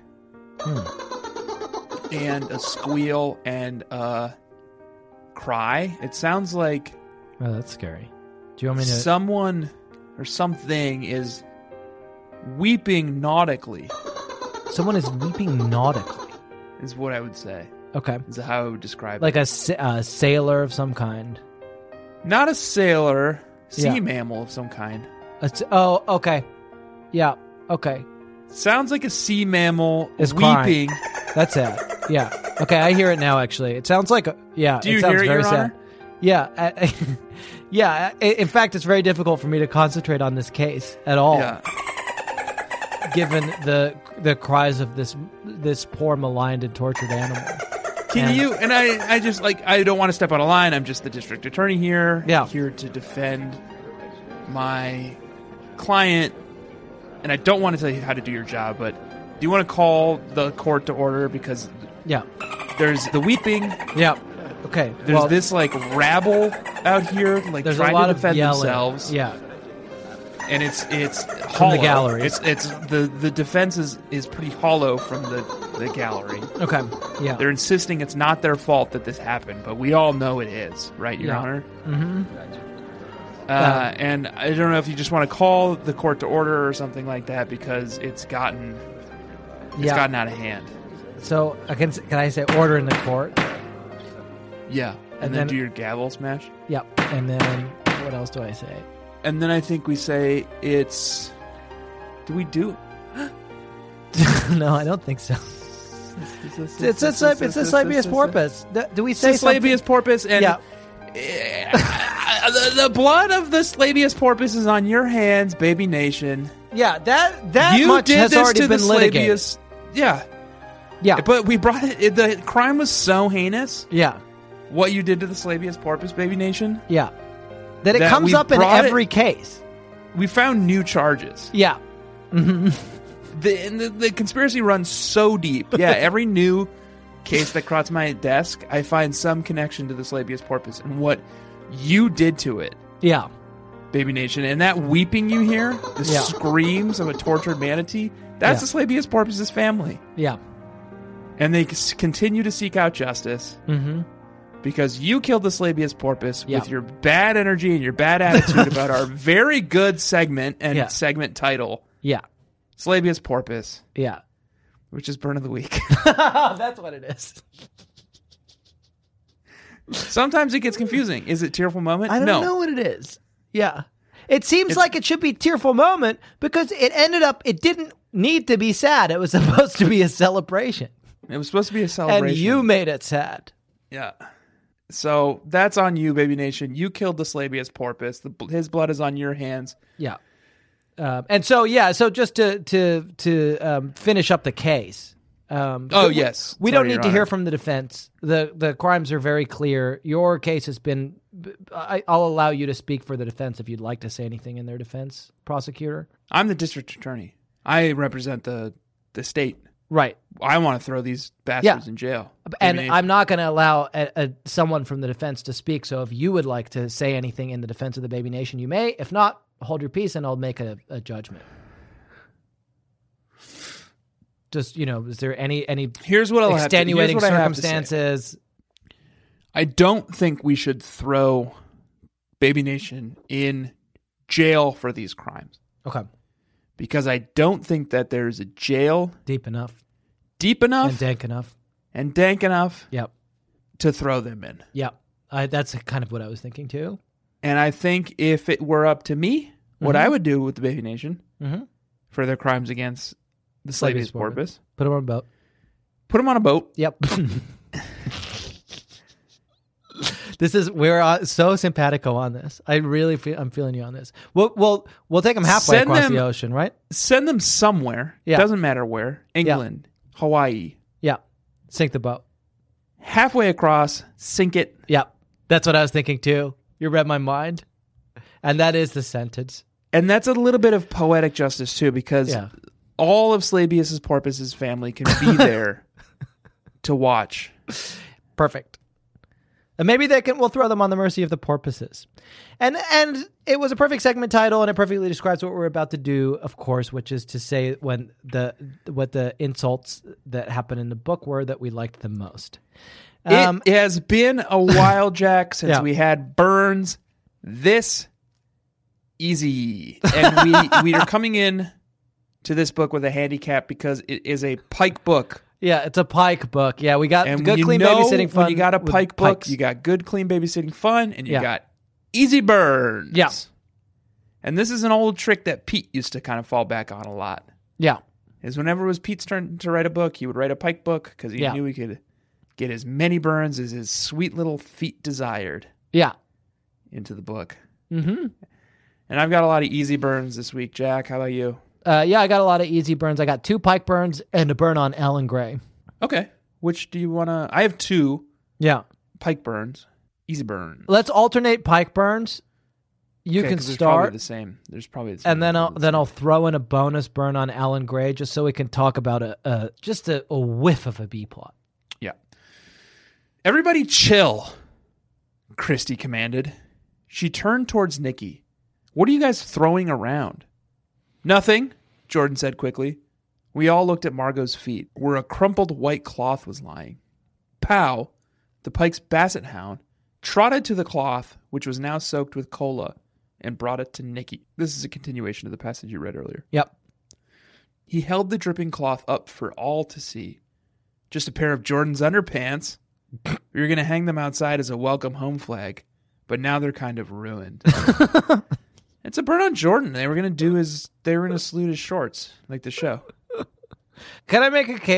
[SPEAKER 2] Hmm.
[SPEAKER 3] and a squeal and a cry. It sounds like
[SPEAKER 2] Oh, that's scary. Do you want me to...
[SPEAKER 3] someone or something is weeping nautically,
[SPEAKER 2] Someone is weeping nautically.
[SPEAKER 3] is what I would say.
[SPEAKER 2] Okay.
[SPEAKER 3] Is how I would describe
[SPEAKER 2] Like
[SPEAKER 3] it.
[SPEAKER 2] a, sa- a sailor of some kind.
[SPEAKER 3] Not a sailor, sea
[SPEAKER 2] Yeah.
[SPEAKER 3] mammal of some kind.
[SPEAKER 2] A s- oh, okay. Yeah. Okay.
[SPEAKER 3] Sounds like a sea mammal
[SPEAKER 2] Is
[SPEAKER 3] weeping.
[SPEAKER 2] crying. That's it. Yeah. Okay, I hear it now, actually. It sounds like... A, yeah.
[SPEAKER 3] Do you
[SPEAKER 2] it sounds
[SPEAKER 3] hear it,
[SPEAKER 2] very
[SPEAKER 3] Your
[SPEAKER 2] sad.
[SPEAKER 3] Honor?
[SPEAKER 2] Yeah. I, I- yeah. I- In fact, it's very difficult for me to concentrate on this case at all.
[SPEAKER 3] Yeah.
[SPEAKER 2] Given the the cries of this this poor maligned and tortured animal.
[SPEAKER 3] Can
[SPEAKER 2] And-
[SPEAKER 3] you, and I, I just, like, I don't want to step out of line. I'm just the district attorney here.
[SPEAKER 2] Yeah.
[SPEAKER 3] Here to defend my client. And I don't want to tell you how to do your job, but do you want to call the court to order? Because
[SPEAKER 2] Yeah.
[SPEAKER 3] there's the weeping.
[SPEAKER 2] Yeah. Okay.
[SPEAKER 3] There's
[SPEAKER 2] well,
[SPEAKER 3] this, like, rabble out here, like,
[SPEAKER 2] there's
[SPEAKER 3] trying
[SPEAKER 2] a lot
[SPEAKER 3] to
[SPEAKER 2] of
[SPEAKER 3] defend
[SPEAKER 2] yelling.
[SPEAKER 3] themselves.
[SPEAKER 2] Yeah.
[SPEAKER 3] And it's it's
[SPEAKER 2] From
[SPEAKER 3] hollow.
[SPEAKER 2] the gallery.
[SPEAKER 3] It's it's the the defense is, is pretty hollow from the, the gallery.
[SPEAKER 2] Okay. Yeah.
[SPEAKER 3] They're insisting it's not their fault that this happened, but we all know it is, right, Your
[SPEAKER 2] Yeah.
[SPEAKER 3] Honor?
[SPEAKER 2] Mm-hmm.
[SPEAKER 3] Uh, and I don't know if you just want to call the court to order or something like that because it's gotten it's
[SPEAKER 2] Yeah.
[SPEAKER 3] gotten out of hand.
[SPEAKER 2] So I can can I say order in the court?
[SPEAKER 3] Yeah, and,
[SPEAKER 2] And
[SPEAKER 3] then,
[SPEAKER 2] then-
[SPEAKER 3] do your gavel smash.
[SPEAKER 2] Yep. And then what else do I say?
[SPEAKER 3] And then I think we say it's. Do we do?
[SPEAKER 2] No, I don't think so. It's it's it's, it's, it's the Slabius porpoise. The- Do we say
[SPEAKER 3] It's the
[SPEAKER 2] something?
[SPEAKER 3] Slabius porpoise, and
[SPEAKER 2] Yeah.
[SPEAKER 3] the, the blood of the Slabius porpoise is on your hands, baby nation.
[SPEAKER 2] Yeah, that that
[SPEAKER 3] you
[SPEAKER 2] much
[SPEAKER 3] did
[SPEAKER 2] has
[SPEAKER 3] this
[SPEAKER 2] already
[SPEAKER 3] to
[SPEAKER 2] been
[SPEAKER 3] the
[SPEAKER 2] litigated.
[SPEAKER 3] Slabius. Yeah,
[SPEAKER 2] Yeah,
[SPEAKER 3] but we brought it. The crime was so heinous.
[SPEAKER 2] yeah,
[SPEAKER 3] What you did to the Slabius porpoise, baby nation.
[SPEAKER 2] yeah. That it
[SPEAKER 3] That
[SPEAKER 2] comes
[SPEAKER 3] we
[SPEAKER 2] up in
[SPEAKER 3] brought it-
[SPEAKER 2] every case.
[SPEAKER 3] We found new charges.
[SPEAKER 2] Yeah,
[SPEAKER 3] The, and the the conspiracy runs so deep. Yeah, every new case that crosses my desk, I find some connection to the Slabius porpoise and what you did to it,
[SPEAKER 2] yeah,
[SPEAKER 3] baby nation. And that weeping you hear, the
[SPEAKER 2] Yeah.
[SPEAKER 3] screams of a tortured manatee, that's
[SPEAKER 2] Yeah.
[SPEAKER 3] the Slabius porpoise's family.
[SPEAKER 2] yeah.
[SPEAKER 3] And they s- continue to seek out justice
[SPEAKER 2] Mm-hmm.
[SPEAKER 3] because you killed the Slabius porpoise
[SPEAKER 2] Yeah.
[SPEAKER 3] with your bad energy and your bad attitude about our very good segment and
[SPEAKER 2] Yeah.
[SPEAKER 3] segment title,
[SPEAKER 2] Yeah,
[SPEAKER 3] Slabius porpoise,
[SPEAKER 2] yeah.
[SPEAKER 3] which is burn of the week.
[SPEAKER 2] That's what it is.
[SPEAKER 3] Sometimes it gets confusing. Is it tearful moment?
[SPEAKER 2] I don't
[SPEAKER 3] no.
[SPEAKER 2] know what it is. Yeah. It seems
[SPEAKER 3] It's-
[SPEAKER 2] like it should be tearful moment because it ended up, it didn't need to be sad. It was supposed to be a celebration.
[SPEAKER 3] It was supposed to be a celebration.
[SPEAKER 2] And you made it sad.
[SPEAKER 3] Yeah. So that's on you, baby nation. You killed the Slabius porpoise. The, his blood is on your hands.
[SPEAKER 2] Yeah. Um, and so, yeah, so just to to to um, finish up the case. Um,
[SPEAKER 3] Oh,
[SPEAKER 2] we-
[SPEAKER 3] yes.
[SPEAKER 2] We
[SPEAKER 3] Sorry,
[SPEAKER 2] don't need
[SPEAKER 3] Your
[SPEAKER 2] to hear
[SPEAKER 3] Honor.
[SPEAKER 2] from the defense. The the crimes are very clear. Your case has been. I, I'll allow you to speak for the defense if you'd like to say anything in their defense, prosecutor.
[SPEAKER 3] I'm the district attorney. I represent the the state.
[SPEAKER 2] Right.
[SPEAKER 3] I want to throw these bastards
[SPEAKER 2] Yeah.
[SPEAKER 3] in jail.
[SPEAKER 2] And
[SPEAKER 3] Baby
[SPEAKER 2] I'm not going to allow a, a, someone from the defense to speak. So if you would like to say anything in the defense of the Baby Nation, you may. If not, hold your peace and I'll make a, a judgment. Just, you know, is there any any
[SPEAKER 3] Here's what I'll have to- here's
[SPEAKER 2] extenuating
[SPEAKER 3] what I have to say.
[SPEAKER 2] circumstances?
[SPEAKER 3] I don't think we should throw Baby Nation in jail for these crimes
[SPEAKER 2] Okay.
[SPEAKER 3] because I don't think that there's a jail
[SPEAKER 2] Deep enough
[SPEAKER 3] deep enough
[SPEAKER 2] and dank enough.
[SPEAKER 3] and dank enough
[SPEAKER 2] Yep.
[SPEAKER 3] to throw them in.
[SPEAKER 2] Yep. I, that's kind of what I was thinking too.
[SPEAKER 3] And I think if it were up to me, what
[SPEAKER 2] Mhm.
[SPEAKER 3] I would do with the Baby Nation
[SPEAKER 2] Mm-hmm.
[SPEAKER 3] for their crimes against the Slabius porpoise,
[SPEAKER 2] Put them on a boat.
[SPEAKER 3] put them on a boat.
[SPEAKER 2] Yep. This is we're uh, so simpatico on this. I really feel I'm feeling you on this. We'll we'll we'll take them halfway
[SPEAKER 3] Send
[SPEAKER 2] across
[SPEAKER 3] them-
[SPEAKER 2] the ocean, right?
[SPEAKER 3] Send them somewhere.
[SPEAKER 2] Yeah.
[SPEAKER 3] Doesn't matter where. England, Hawaii.
[SPEAKER 2] Yeah. Sink the boat.
[SPEAKER 3] Halfway across, sink it.
[SPEAKER 2] Yep. That's what I was thinking too. You read my mind. And that is the sentence.
[SPEAKER 3] And that's a little bit of poetic justice too, because
[SPEAKER 2] Yeah.
[SPEAKER 3] all of Slabius porpoise's family can be there to watch.
[SPEAKER 2] Perfect. And maybe they can we'll throw them on the mercy of the porpoises. And and it was a perfect segment title and it perfectly describes what we're about to do, of course, which is to say when the what the insults that happen in the book were that we liked the most. Um,
[SPEAKER 3] it has been a while, Jack, since
[SPEAKER 2] Yeah.
[SPEAKER 3] we had Burns this easy. And we we are coming in to this book with a handicap because it is a Pike book.
[SPEAKER 2] yeah, it's a Pike book. Yeah, we got
[SPEAKER 3] And
[SPEAKER 2] good
[SPEAKER 3] you
[SPEAKER 2] clean
[SPEAKER 3] know
[SPEAKER 2] babysitting fun.
[SPEAKER 3] when you got a
[SPEAKER 2] with
[SPEAKER 3] Pike book,
[SPEAKER 2] Pikes.
[SPEAKER 3] you got good clean babysitting fun, and you
[SPEAKER 2] Yeah.
[SPEAKER 3] got easy burns.
[SPEAKER 2] Yeah.
[SPEAKER 3] And this is an old trick that Pete used to kind of fall back on a lot.
[SPEAKER 2] Yeah.
[SPEAKER 3] Is whenever it was Pete's turn to write a book, he would write a Pike book because he
[SPEAKER 2] Yeah.
[SPEAKER 3] knew he could get as many burns as his sweet little feet desired
[SPEAKER 2] Yeah.
[SPEAKER 3] into the book.
[SPEAKER 2] Mm-hmm.
[SPEAKER 3] And I've got a lot of easy burns this week, Jack. How about you?
[SPEAKER 2] Uh, yeah, I got a lot of easy burns. I got two Pike burns and a burn on Alan Gray.
[SPEAKER 3] Okay. Which do you want to... I have two
[SPEAKER 2] Yeah.
[SPEAKER 3] Pike burns. Easy burns.
[SPEAKER 2] Let's alternate Pike burns. You
[SPEAKER 3] Okay,
[SPEAKER 2] can
[SPEAKER 3] 'cause there's probably
[SPEAKER 2] start,
[SPEAKER 3] the same. There's probably the same.
[SPEAKER 2] and then I'll then I'll throw in a bonus burn on Alan Gray just so we can talk about a, a just a, a whiff of a B plot.
[SPEAKER 3] Yeah. Everybody chill, Christy commanded. She turned towards Nikki. What are you guys throwing around? Nothing, Jordan said quickly. We all looked at Margot's feet, where a crumpled white cloth was lying. Pow, the Pike's basset hound, trotted to the cloth, which was now soaked with cola, and brought it to Nikki. This is a continuation of the passage you read earlier.
[SPEAKER 2] Yep.
[SPEAKER 3] He held the dripping cloth up for all to see. Just a pair of Jordan's underpants. We were going to hang them outside as a welcome home flag, but now they're kind of ruined. It's a burn on Jordan. They were going to do his, they were going to salute his shorts, like the show.
[SPEAKER 2] Can I make a case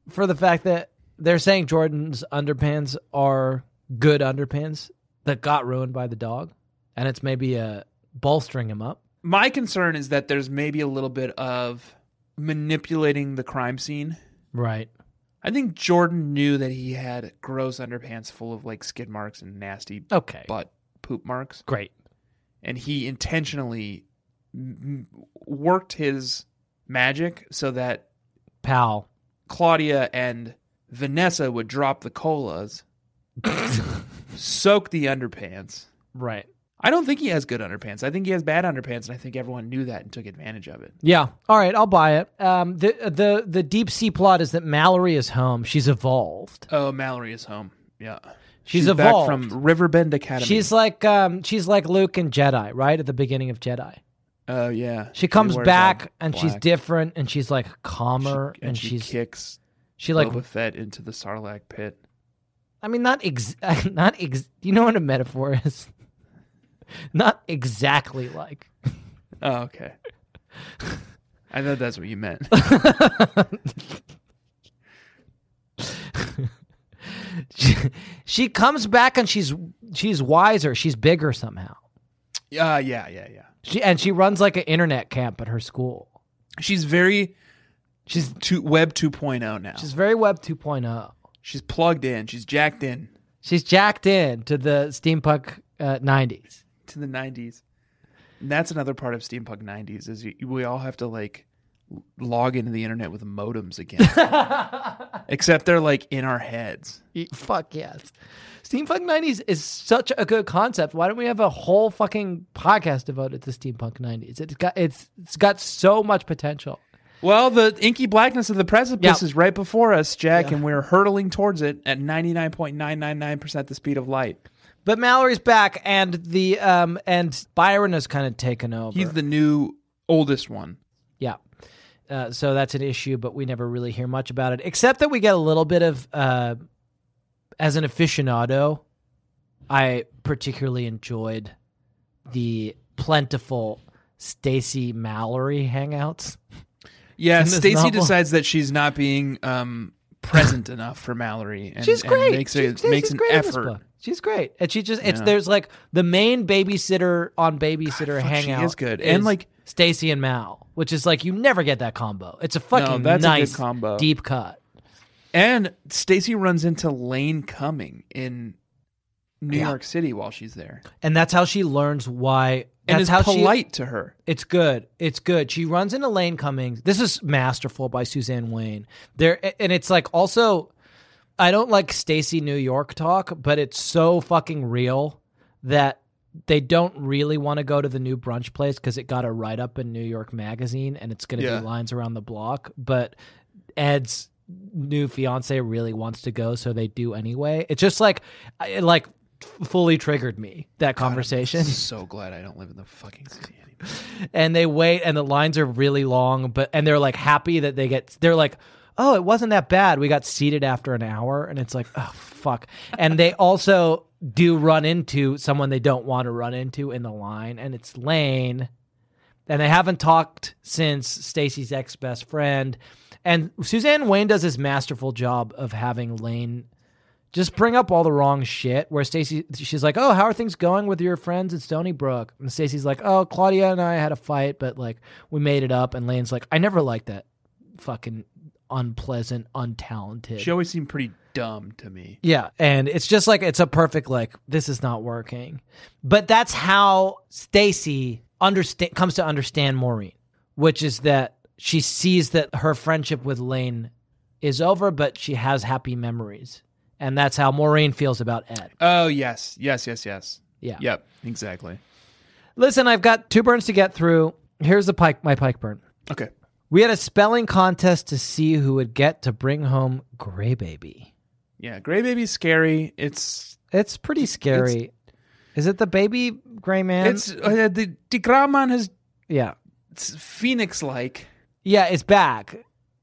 [SPEAKER 2] for the fact that they're saying Jordan's underpants are good underpants that got ruined by the dog, and it's maybe uh, bolstering him up.
[SPEAKER 3] My concern is that there's maybe a little bit of manipulating the crime scene.
[SPEAKER 2] Right.
[SPEAKER 3] I think Jordan knew that he had gross underpants full of like skid marks and nasty
[SPEAKER 2] okay.
[SPEAKER 3] butt poop marks.
[SPEAKER 2] Great.
[SPEAKER 3] And he intentionally m- worked his magic so that
[SPEAKER 2] Pal
[SPEAKER 3] Claudia and Vanessa would drop the colas, soak the underpants.
[SPEAKER 2] Right.
[SPEAKER 3] I don't think he has good underpants. I think he has bad underpants, and I think everyone knew that and took advantage of it.
[SPEAKER 2] Yeah. All right, I'll buy it. Um, the the the deep sea plot is that Mallory is home. She's evolved.
[SPEAKER 3] Oh, Mallory is home. Yeah.
[SPEAKER 2] She's,
[SPEAKER 3] She's
[SPEAKER 2] evolved.
[SPEAKER 3] back from Riverbend Academy.
[SPEAKER 2] She's like um, she's like Luke and Jedi, right? At the beginning of Jedi.
[SPEAKER 3] Oh, uh, yeah.
[SPEAKER 2] She comes
[SPEAKER 3] wears
[SPEAKER 2] back,
[SPEAKER 3] all
[SPEAKER 2] and
[SPEAKER 3] black.
[SPEAKER 2] she's different, and she's like calmer,
[SPEAKER 3] She, and,
[SPEAKER 2] and
[SPEAKER 3] she
[SPEAKER 2] she's
[SPEAKER 3] kicks
[SPEAKER 2] she like
[SPEAKER 3] Boba Fett into the Sarlacc pit.
[SPEAKER 2] I mean, not ex- not ex- do you know what a metaphor is? Not exactly like.
[SPEAKER 3] Oh, okay. I thought that's what you meant.
[SPEAKER 2] she, she comes back and she's she's wiser. She's bigger somehow.
[SPEAKER 3] Yeah, uh, yeah, yeah, yeah.
[SPEAKER 2] She and she runs like an internet camp at her school.
[SPEAKER 3] She's very.
[SPEAKER 2] She's
[SPEAKER 3] two, Web two point oh now.
[SPEAKER 2] She's very Web two point oh.
[SPEAKER 3] She's plugged in. She's jacked in.
[SPEAKER 2] She's jacked in to the steampunk uh, nineties.
[SPEAKER 3] To the nineties. And that's another part of steampunk nineties is you, we all have to like log into the internet with modems again. Except they're like in our heads.
[SPEAKER 2] Fuck yes. Steampunk nineties is such a good concept. Why don't we have a whole fucking podcast devoted to steampunk nineties? It's got it's it's got so much potential.
[SPEAKER 3] Well, the inky blackness of the precipice
[SPEAKER 2] Yeah.
[SPEAKER 3] is right before us, Jack,
[SPEAKER 2] Yeah.
[SPEAKER 3] and we're hurtling towards it at ninety-nine point nine nine nine percent the speed of light.
[SPEAKER 2] But Mallory's back, and the um and Byron has kind of taken over.
[SPEAKER 3] He's the new oldest one.
[SPEAKER 2] Yeah. Uh, so that's an issue, but we never really hear much about it, except that we get a little bit of, uh, as an aficionado, I particularly enjoyed the plentiful Stacy Mallory hangouts.
[SPEAKER 3] Yeah,
[SPEAKER 2] in this
[SPEAKER 3] Stacy
[SPEAKER 2] novel.
[SPEAKER 3] decides that she's not being um, present enough for Mallory. And,
[SPEAKER 2] She's great.
[SPEAKER 3] And makes, a,
[SPEAKER 2] She's-
[SPEAKER 3] makes
[SPEAKER 2] she's
[SPEAKER 3] an
[SPEAKER 2] great in this
[SPEAKER 3] effort.
[SPEAKER 2] book. She's great, and she just it's
[SPEAKER 3] Yeah.
[SPEAKER 2] there's like the main babysitter on babysitter
[SPEAKER 3] fuck, she
[SPEAKER 2] hangout
[SPEAKER 3] is good. And, like-
[SPEAKER 2] Stacy and Mal, which is like you never get that combo. It's a fucking
[SPEAKER 3] No, that's a good
[SPEAKER 2] nice
[SPEAKER 3] combo.
[SPEAKER 2] deep cut.
[SPEAKER 3] And Stacy runs into Lane Cumming in New
[SPEAKER 2] Yeah.
[SPEAKER 3] York City while she's there.
[SPEAKER 2] And that's how she learns why.
[SPEAKER 3] And
[SPEAKER 2] That's
[SPEAKER 3] is
[SPEAKER 2] how
[SPEAKER 3] polite
[SPEAKER 2] she,
[SPEAKER 3] to her.
[SPEAKER 2] It's good. It's good. She runs into Lane Cummings. This is masterful by Suzanne Wayne. There, and it's like also, I don't like Stacy New York talk, but it's so fucking real that they don't really want to go to the new brunch place because it got a write up in New York Magazine, and it's going to
[SPEAKER 3] Yeah.
[SPEAKER 2] be lines around the block. But Ed's new fiance really wants to go, so they do anyway. It's just like, it like fully triggered me, that conversation.
[SPEAKER 3] I'm so glad I don't live in the fucking city anymore.
[SPEAKER 2] And they wait, and the lines are really long, but and they're like happy that they get. They're like, oh, it wasn't that bad. We got seated after an hour, and it's like, oh fuck. And they also do run into someone they don't want to run into in the line, and it's Lane. And they haven't talked since Stacy's ex best friend. And Suzanne Wayne does this masterful job of having Lane just bring up all the wrong shit, where Stacy, she's like, oh, how are things going with your friends at Stony Brook? And Stacy's like, oh, Claudia and I had a fight, but like we made it up. And Lane's like, I never liked that fucking unpleasant, untalented.
[SPEAKER 3] She always seemed pretty dumb to me.
[SPEAKER 2] Yeah, and it's just like, it's a perfect, like, this is not working. But that's how Stacy understand comes to understand Maureen, which is that she sees that her friendship with Lane is over, but she has happy memories. And that's how Maureen feels about Ed.
[SPEAKER 3] Oh, yes. Yes, yes, yes.
[SPEAKER 2] Yeah.
[SPEAKER 3] Yep, exactly.
[SPEAKER 2] Listen, I've got two burns to get through. Here's the pike, my pike burn.
[SPEAKER 3] Okay.
[SPEAKER 2] We had a spelling contest to see who would get to bring home Gray Baby.
[SPEAKER 3] Yeah, Gray Baby's scary. It's
[SPEAKER 2] It's pretty scary. Is it the baby gray man?
[SPEAKER 3] it's uh, the the Grauman has
[SPEAKER 2] yeah.
[SPEAKER 3] it's Phoenix like.
[SPEAKER 2] Yeah, it's back.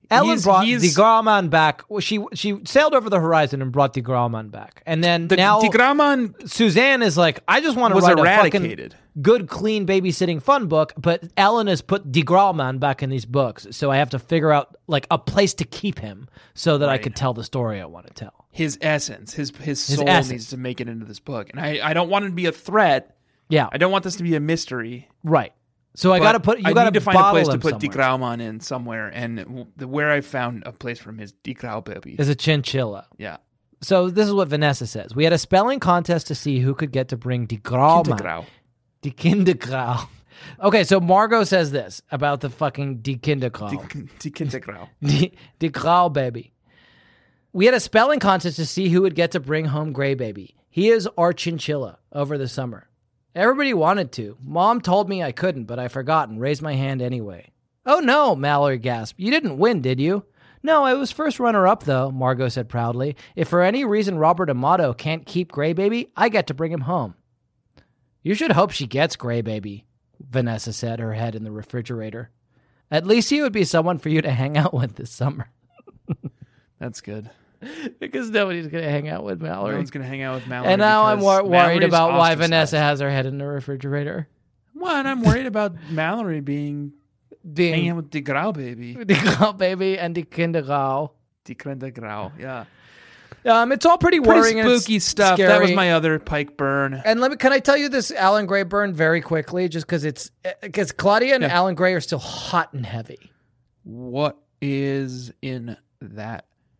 [SPEAKER 2] Ellen
[SPEAKER 3] He's-
[SPEAKER 2] brought
[SPEAKER 3] he's-
[SPEAKER 2] the Grauman back. Well, she she sailed over the horizon and brought the Grauman back, and then
[SPEAKER 3] The,
[SPEAKER 2] now
[SPEAKER 3] the Grauman
[SPEAKER 2] Suzanne is like, I just want to
[SPEAKER 3] was
[SPEAKER 2] write
[SPEAKER 3] eradicated.
[SPEAKER 2] a fucking good, clean babysitting fun book, but Ellen has put the Grauman back in these books, so I have to figure out like a place to keep him so that I
[SPEAKER 3] Right.
[SPEAKER 2] could tell the story I want to tell.
[SPEAKER 3] His essence, his his soul
[SPEAKER 2] essence.
[SPEAKER 3] needs to make it into this book, and I, I don't want it to be a threat.
[SPEAKER 2] Yeah,
[SPEAKER 3] I don't want this to be a mystery.
[SPEAKER 2] right. So I
[SPEAKER 3] but
[SPEAKER 2] got to put you
[SPEAKER 3] I
[SPEAKER 2] got
[SPEAKER 3] need to find a
[SPEAKER 2] bottle
[SPEAKER 3] place to
[SPEAKER 2] him
[SPEAKER 3] put Die
[SPEAKER 2] somewhere.
[SPEAKER 3] Grauman in somewhere, and w- the, where I found a place for him is Die Graubaby.
[SPEAKER 2] Is a chinchilla.
[SPEAKER 3] Yeah,
[SPEAKER 2] So this is what Vanessa says. We had a spelling contest to see who could get to bring Die Grauman.
[SPEAKER 3] Kindergrau.
[SPEAKER 2] Die Kindergrau. Okay, so Margot says this about the fucking Die Kindergrau.
[SPEAKER 3] Die, die Kindergrau.
[SPEAKER 2] Die, die Grau baby. We had a spelling contest to see who would get to bring home Gray Baby. He is our chinchilla over the summer. Everybody wanted to. Mom told me I couldn't, but I forgot and raised my hand anyway. Oh no, Mallory gasped. You didn't win, did you? No, I was first runner-up, though, Margot said proudly. If for any reason Robert Amato can't keep Gray Baby, I get to bring him home. You should hope she gets Gray Baby, Vanessa said, her head in the refrigerator. At least he would be someone for you to hang out with this summer.
[SPEAKER 3] That's good.
[SPEAKER 2] Because nobody's going to hang out with
[SPEAKER 3] No
[SPEAKER 2] Mallory.
[SPEAKER 3] one's gonna hang out with Mallory.
[SPEAKER 2] And now I'm
[SPEAKER 3] because
[SPEAKER 2] wor- worried
[SPEAKER 3] Mallory's
[SPEAKER 2] about why
[SPEAKER 3] ostracized.
[SPEAKER 2] Vanessa has her head in the refrigerator.
[SPEAKER 3] What? I'm worried about Mallory being hanging
[SPEAKER 2] Being
[SPEAKER 3] out with Die Graubaby.
[SPEAKER 2] the Grau baby and the Kindergrau.
[SPEAKER 3] Die Kindergrau. Yeah.
[SPEAKER 2] Um, it's all pretty
[SPEAKER 3] Pretty
[SPEAKER 2] worrying. and it's
[SPEAKER 3] spooky stuff. That was
[SPEAKER 2] scary.
[SPEAKER 3] my other Pike burn.
[SPEAKER 2] And let me, can I tell you this Alan Gray burn very quickly, just because it's, because Claudia and
[SPEAKER 3] Yeah.
[SPEAKER 2] Alan Gray are still hot and heavy.
[SPEAKER 3] What is in that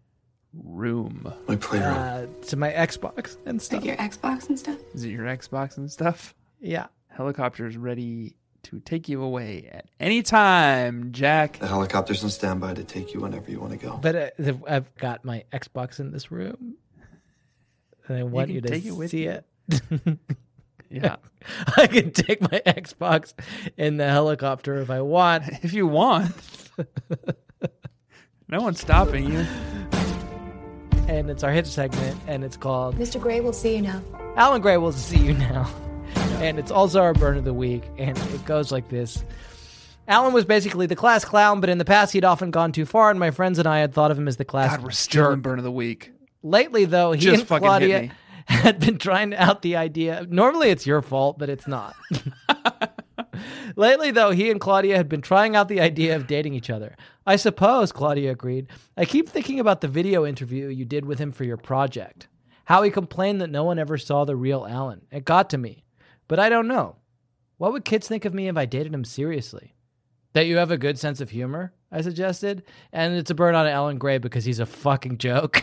[SPEAKER 3] room?
[SPEAKER 10] My playroom.
[SPEAKER 2] Uh, to my Xbox and stuff.
[SPEAKER 11] Like your Xbox and stuff?
[SPEAKER 3] Is it your Xbox and stuff?
[SPEAKER 2] Yeah.
[SPEAKER 3] Helicopter's ready to take you away at any time, Jack.
[SPEAKER 10] The helicopter's on standby to take you whenever you want to go.
[SPEAKER 2] But uh, I've got my Xbox in this room. And I want you,
[SPEAKER 3] can
[SPEAKER 2] to
[SPEAKER 3] take it with
[SPEAKER 2] see
[SPEAKER 3] you.
[SPEAKER 2] it.
[SPEAKER 3] Yeah.
[SPEAKER 2] I can take my Xbox in the helicopter if I want.
[SPEAKER 3] If you want. No one's stopping you.
[SPEAKER 2] And it's our hit segment, and it's called
[SPEAKER 11] Mister Gray will see you now.
[SPEAKER 2] Alan Gray Will See You Now. And it's also our burn of the week, and it goes like this. Alan was basically the class clown, but in the past he'd often gone too far, and my friends and I had thought of him as the class
[SPEAKER 3] God, we're still in
[SPEAKER 2] jerk.
[SPEAKER 3] burn of the week.
[SPEAKER 2] Lately, though, he
[SPEAKER 3] Just
[SPEAKER 2] and
[SPEAKER 3] fucking hit
[SPEAKER 2] Claudia
[SPEAKER 3] me.
[SPEAKER 2] had been trying out the idea. Normally it's your fault, but it's not. Lately, though, he and Claudia had been trying out the idea of dating each other. I suppose, Claudia agreed. I keep thinking about the video interview you did with him for your project. How he complained that no one ever saw the real Alan. It got to me. But I don't know. What would kids think of me if I dated him seriously? That you have a good sense of humor, I suggested. And it's a burn on Alan Gray because he's a fucking joke.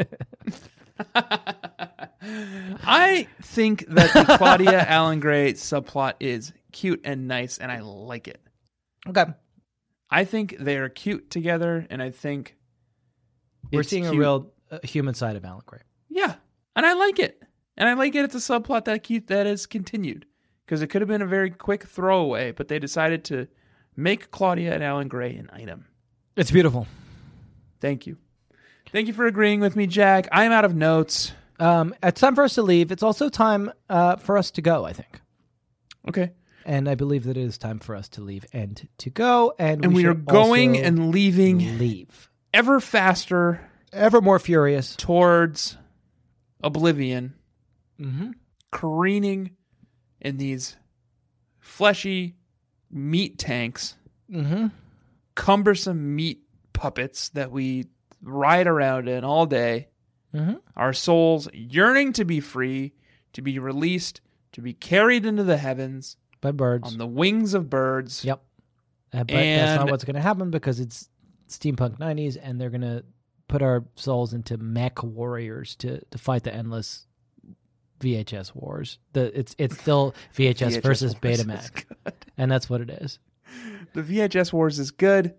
[SPEAKER 3] I think that the Claudia Alan Gray subplot is cute and nice, and I like it.
[SPEAKER 2] Okay.
[SPEAKER 3] I think they are cute together, and I think
[SPEAKER 2] We're
[SPEAKER 3] it's
[SPEAKER 2] seeing a
[SPEAKER 3] cute.
[SPEAKER 2] real uh, human side of Alan Gray.
[SPEAKER 3] Yeah, and I like it, and I like it. It's a subplot that keep that is continued because it could have been a very quick throwaway, but they decided to make Claudia and Alan Gray an item.
[SPEAKER 2] It's beautiful.
[SPEAKER 3] Thank you, thank you for agreeing with me, Jack. I'm out of notes.
[SPEAKER 2] Um, it's time for us to leave. It's also time uh, for us to go, I think.
[SPEAKER 3] Okay,
[SPEAKER 2] And I believe that it is time for us to leave and to go. And,
[SPEAKER 3] and we,
[SPEAKER 2] we
[SPEAKER 3] are
[SPEAKER 2] should
[SPEAKER 3] going
[SPEAKER 2] also
[SPEAKER 3] and leaving
[SPEAKER 2] leave.
[SPEAKER 3] ever faster
[SPEAKER 2] Ever more furious.
[SPEAKER 3] towards oblivion,
[SPEAKER 2] Mm-hmm.
[SPEAKER 3] careening in these fleshy meat tanks,
[SPEAKER 2] Mm-hmm.
[SPEAKER 3] cumbersome meat puppets that we ride around in all day.
[SPEAKER 2] Mm-hmm.
[SPEAKER 3] Our souls yearning to be free, to be released, to be carried into the heavens
[SPEAKER 2] By birds.
[SPEAKER 3] on the wings of birds.
[SPEAKER 2] Yep. Uh, but that's not
[SPEAKER 3] And-
[SPEAKER 2] what's going to happen because it's steampunk nineties and they're going to put our souls into mech warriors to, to fight the endless V H S wars. The It's it's still V H S,
[SPEAKER 3] V H S
[SPEAKER 2] versus
[SPEAKER 3] Wars is
[SPEAKER 2] Betamax. And that's what it is.
[SPEAKER 3] The V H S Wars is good.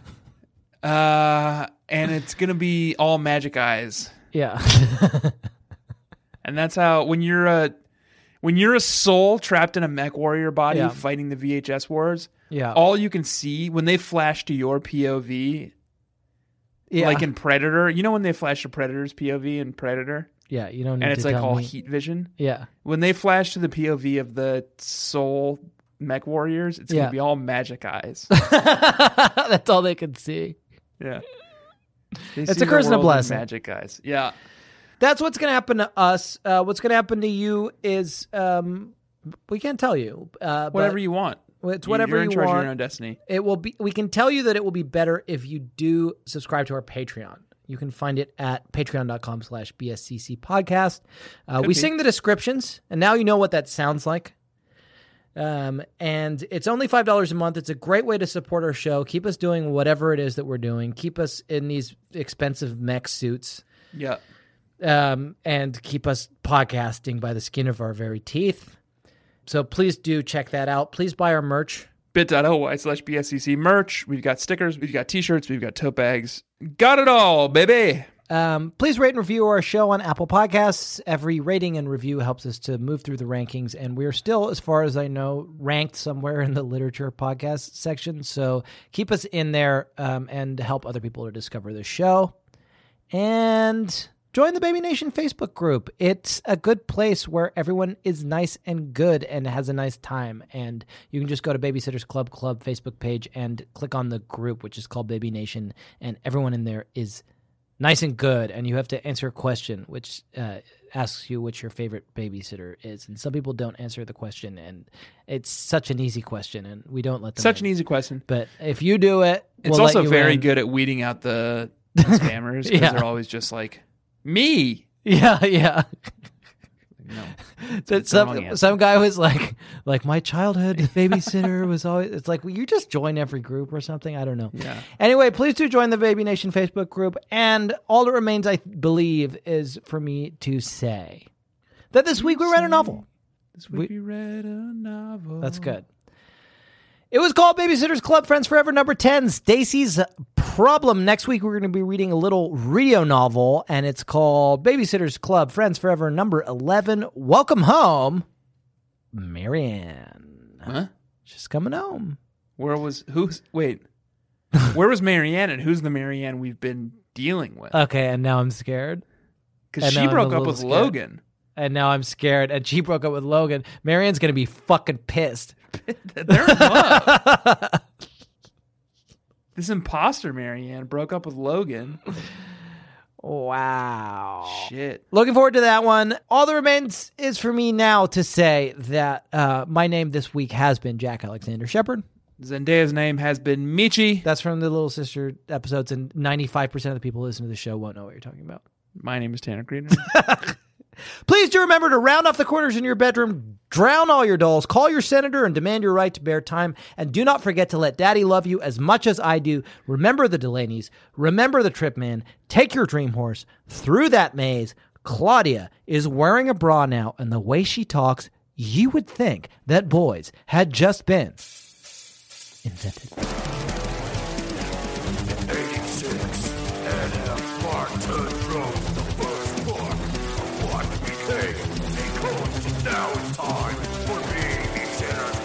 [SPEAKER 3] uh, and it's going to be all magic eyes.
[SPEAKER 2] Yeah.
[SPEAKER 3] And that's how when you're a when you're a soul trapped in a mech warrior body
[SPEAKER 2] Yeah.
[SPEAKER 3] fighting the V H S wars,
[SPEAKER 2] Yeah.
[SPEAKER 3] all you can see when they flash to your P O V,
[SPEAKER 2] yeah.
[SPEAKER 3] like in Predator, you know when they flash to Predator's P O V in Predator,
[SPEAKER 2] yeah, you don't need
[SPEAKER 3] and it's
[SPEAKER 2] to
[SPEAKER 3] like
[SPEAKER 2] tell
[SPEAKER 3] all
[SPEAKER 2] me.
[SPEAKER 3] heat vision.
[SPEAKER 2] Yeah.
[SPEAKER 3] When they flash to the P O V of the soul mech warriors, it's
[SPEAKER 2] Yeah.
[SPEAKER 3] gonna be all magic eyes.
[SPEAKER 2] That's all they can see.
[SPEAKER 3] Yeah. They
[SPEAKER 2] It's
[SPEAKER 3] see
[SPEAKER 2] a curse
[SPEAKER 3] the
[SPEAKER 2] and a
[SPEAKER 3] world in
[SPEAKER 2] blessing.
[SPEAKER 3] Magic, guys. Yeah.
[SPEAKER 2] That's what's going to happen to us. Uh, what's going to happen to you is um, we can't tell you. Uh,
[SPEAKER 3] Whatever
[SPEAKER 2] but
[SPEAKER 3] you want.
[SPEAKER 2] It's whatever
[SPEAKER 3] You're in
[SPEAKER 2] you
[SPEAKER 3] charge
[SPEAKER 2] want.
[SPEAKER 3] of your own destiny.
[SPEAKER 2] It will be. We can tell you that it will be better if you do subscribe to our Patreon. You can find it at patreon.com slash BSCC podcast. Uh,
[SPEAKER 3] Could
[SPEAKER 2] we
[SPEAKER 3] be.
[SPEAKER 2] sing the descriptions, and now you know what that sounds like. Um, and it's only five dollars a month. It's a great way to support our show. Keep us doing whatever it is that we're doing. Keep us in these expensive mech suits.
[SPEAKER 3] Yeah.
[SPEAKER 2] Um, and keep us podcasting by the skin of our very teeth. So please do check that out. Please buy our merch.
[SPEAKER 3] bit.ly slash BSCC merch. We've got stickers. We've got t-shirts. We've got tote bags. Got it all, baby.
[SPEAKER 2] Um, please rate and review our show on Apple Podcasts. Every rating and review helps us to move through the rankings, and we're still, as far as I know, ranked somewhere in the literature podcast section. So keep us in there um, and help other people to discover the show. And join the Baby Nation Facebook group. It's a good place where everyone is nice and good and has a nice time. And you can just go to Babysitters Club Club Facebook page and click on the group, which is called Baby Nation. And everyone in there is nice and good. And you have to answer a question, which uh, asks you what your favorite babysitter is. And some people don't answer the question. And it's such an easy question. And we don't let them
[SPEAKER 3] Such
[SPEAKER 2] in.
[SPEAKER 3] an easy question.
[SPEAKER 2] But if you do it,
[SPEAKER 3] It's
[SPEAKER 2] we'll
[SPEAKER 3] also
[SPEAKER 2] let you
[SPEAKER 3] very
[SPEAKER 2] in.
[SPEAKER 3] good at weeding out the, the scammers because
[SPEAKER 2] Yeah.
[SPEAKER 3] they're always just like, me.
[SPEAKER 2] Yeah, yeah.
[SPEAKER 3] No.
[SPEAKER 2] That
[SPEAKER 3] It's the wrong
[SPEAKER 2] some
[SPEAKER 3] answer.
[SPEAKER 2] some guy was like, like my childhood babysitter was always. It's like, well, you just join every group or something. I don't know.
[SPEAKER 3] Yeah.
[SPEAKER 2] Anyway, please do join the Baby Nation Facebook group. And all that remains, I believe, is for me to say that this week we read a novel.
[SPEAKER 3] This week we, we read a novel.
[SPEAKER 2] That's good. It was called Babysitters Club Friends Forever number ten, Stacy's Problem. Next week, we're going to be reading a little radio novel, and it's called Babysitters Club Friends Forever number eleven. Welcome home, Marianne.
[SPEAKER 3] Huh?
[SPEAKER 2] She's coming home.
[SPEAKER 3] Where was, who's, wait. Where was Marianne and who's the Marianne we've been dealing with?
[SPEAKER 2] Okay, and now I'm scared.
[SPEAKER 3] Because
[SPEAKER 2] And
[SPEAKER 3] she
[SPEAKER 2] now I'm a
[SPEAKER 3] broke up
[SPEAKER 2] little
[SPEAKER 3] with
[SPEAKER 2] scared.
[SPEAKER 3] Logan.
[SPEAKER 2] And now I'm scared, and she broke up with Logan. Marianne's going to be fucking pissed.
[SPEAKER 3] They're in love. This imposter Marianne broke up with Logan.
[SPEAKER 2] Wow.
[SPEAKER 3] Shit.
[SPEAKER 2] Looking forward to that one. All that remains is for me now to say that uh, my name this week has been Jack Alexander Shepard.
[SPEAKER 3] Zendaya's name has been Michi.
[SPEAKER 2] That's from the Little Sister episodes, and ninety-five percent of the people listening to the show won't know what you're talking about.
[SPEAKER 3] My name is Tanner Greener.
[SPEAKER 2] Please do remember to round off the corners in your bedroom, drown all your dolls, call your senator, and demand your right to bear time. And do not forget to let Daddy love you as much as I do. Remember the Delaney's. Remember the Trip Man. Take your dream horse through that maze. Claudia is wearing a bra now, and the way she talks, you would think that boys had just been invented.
[SPEAKER 6] eighty-six, and a Martin wrote the first book of what became a cult. Now it's time for Babysitters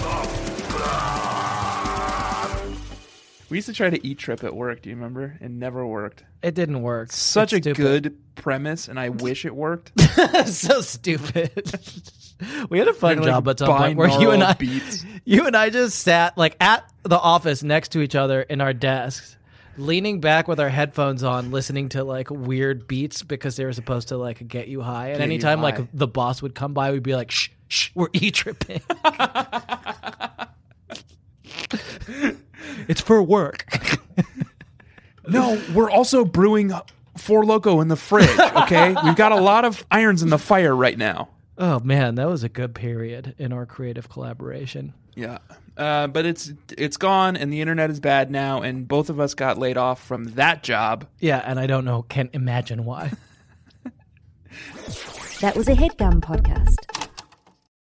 [SPEAKER 6] Club.
[SPEAKER 3] We used to try to eat Trip at work, do you remember? It never worked.
[SPEAKER 2] It didn't work.
[SPEAKER 3] Such
[SPEAKER 2] It's
[SPEAKER 3] a
[SPEAKER 2] stupid.
[SPEAKER 3] good premise, and I wish it worked.
[SPEAKER 2] So stupid. We had a fun
[SPEAKER 3] They're like
[SPEAKER 2] job at some point where you and I,
[SPEAKER 3] beats.
[SPEAKER 2] you and I just sat like at the office next to each other in our desks, leaning back with our headphones on, listening to like weird beats because they were supposed to like get you high. And
[SPEAKER 3] Get you
[SPEAKER 2] anytime
[SPEAKER 3] high.
[SPEAKER 2] like the boss would come by, we'd be like, "Shh, shh, we're e-tripping." It's for work.
[SPEAKER 3] No, we're also brewing Four Loko in the fridge, okay? We've got a lot of irons in the fire right now.
[SPEAKER 2] Oh man, that was a good period in our creative collaboration.
[SPEAKER 3] Yeah. Uh, but it's it's gone, and the internet is bad now, and both of us got laid off from that job.
[SPEAKER 2] Yeah, and I don't know, can't imagine why.
[SPEAKER 1] That was a HeadGum podcast.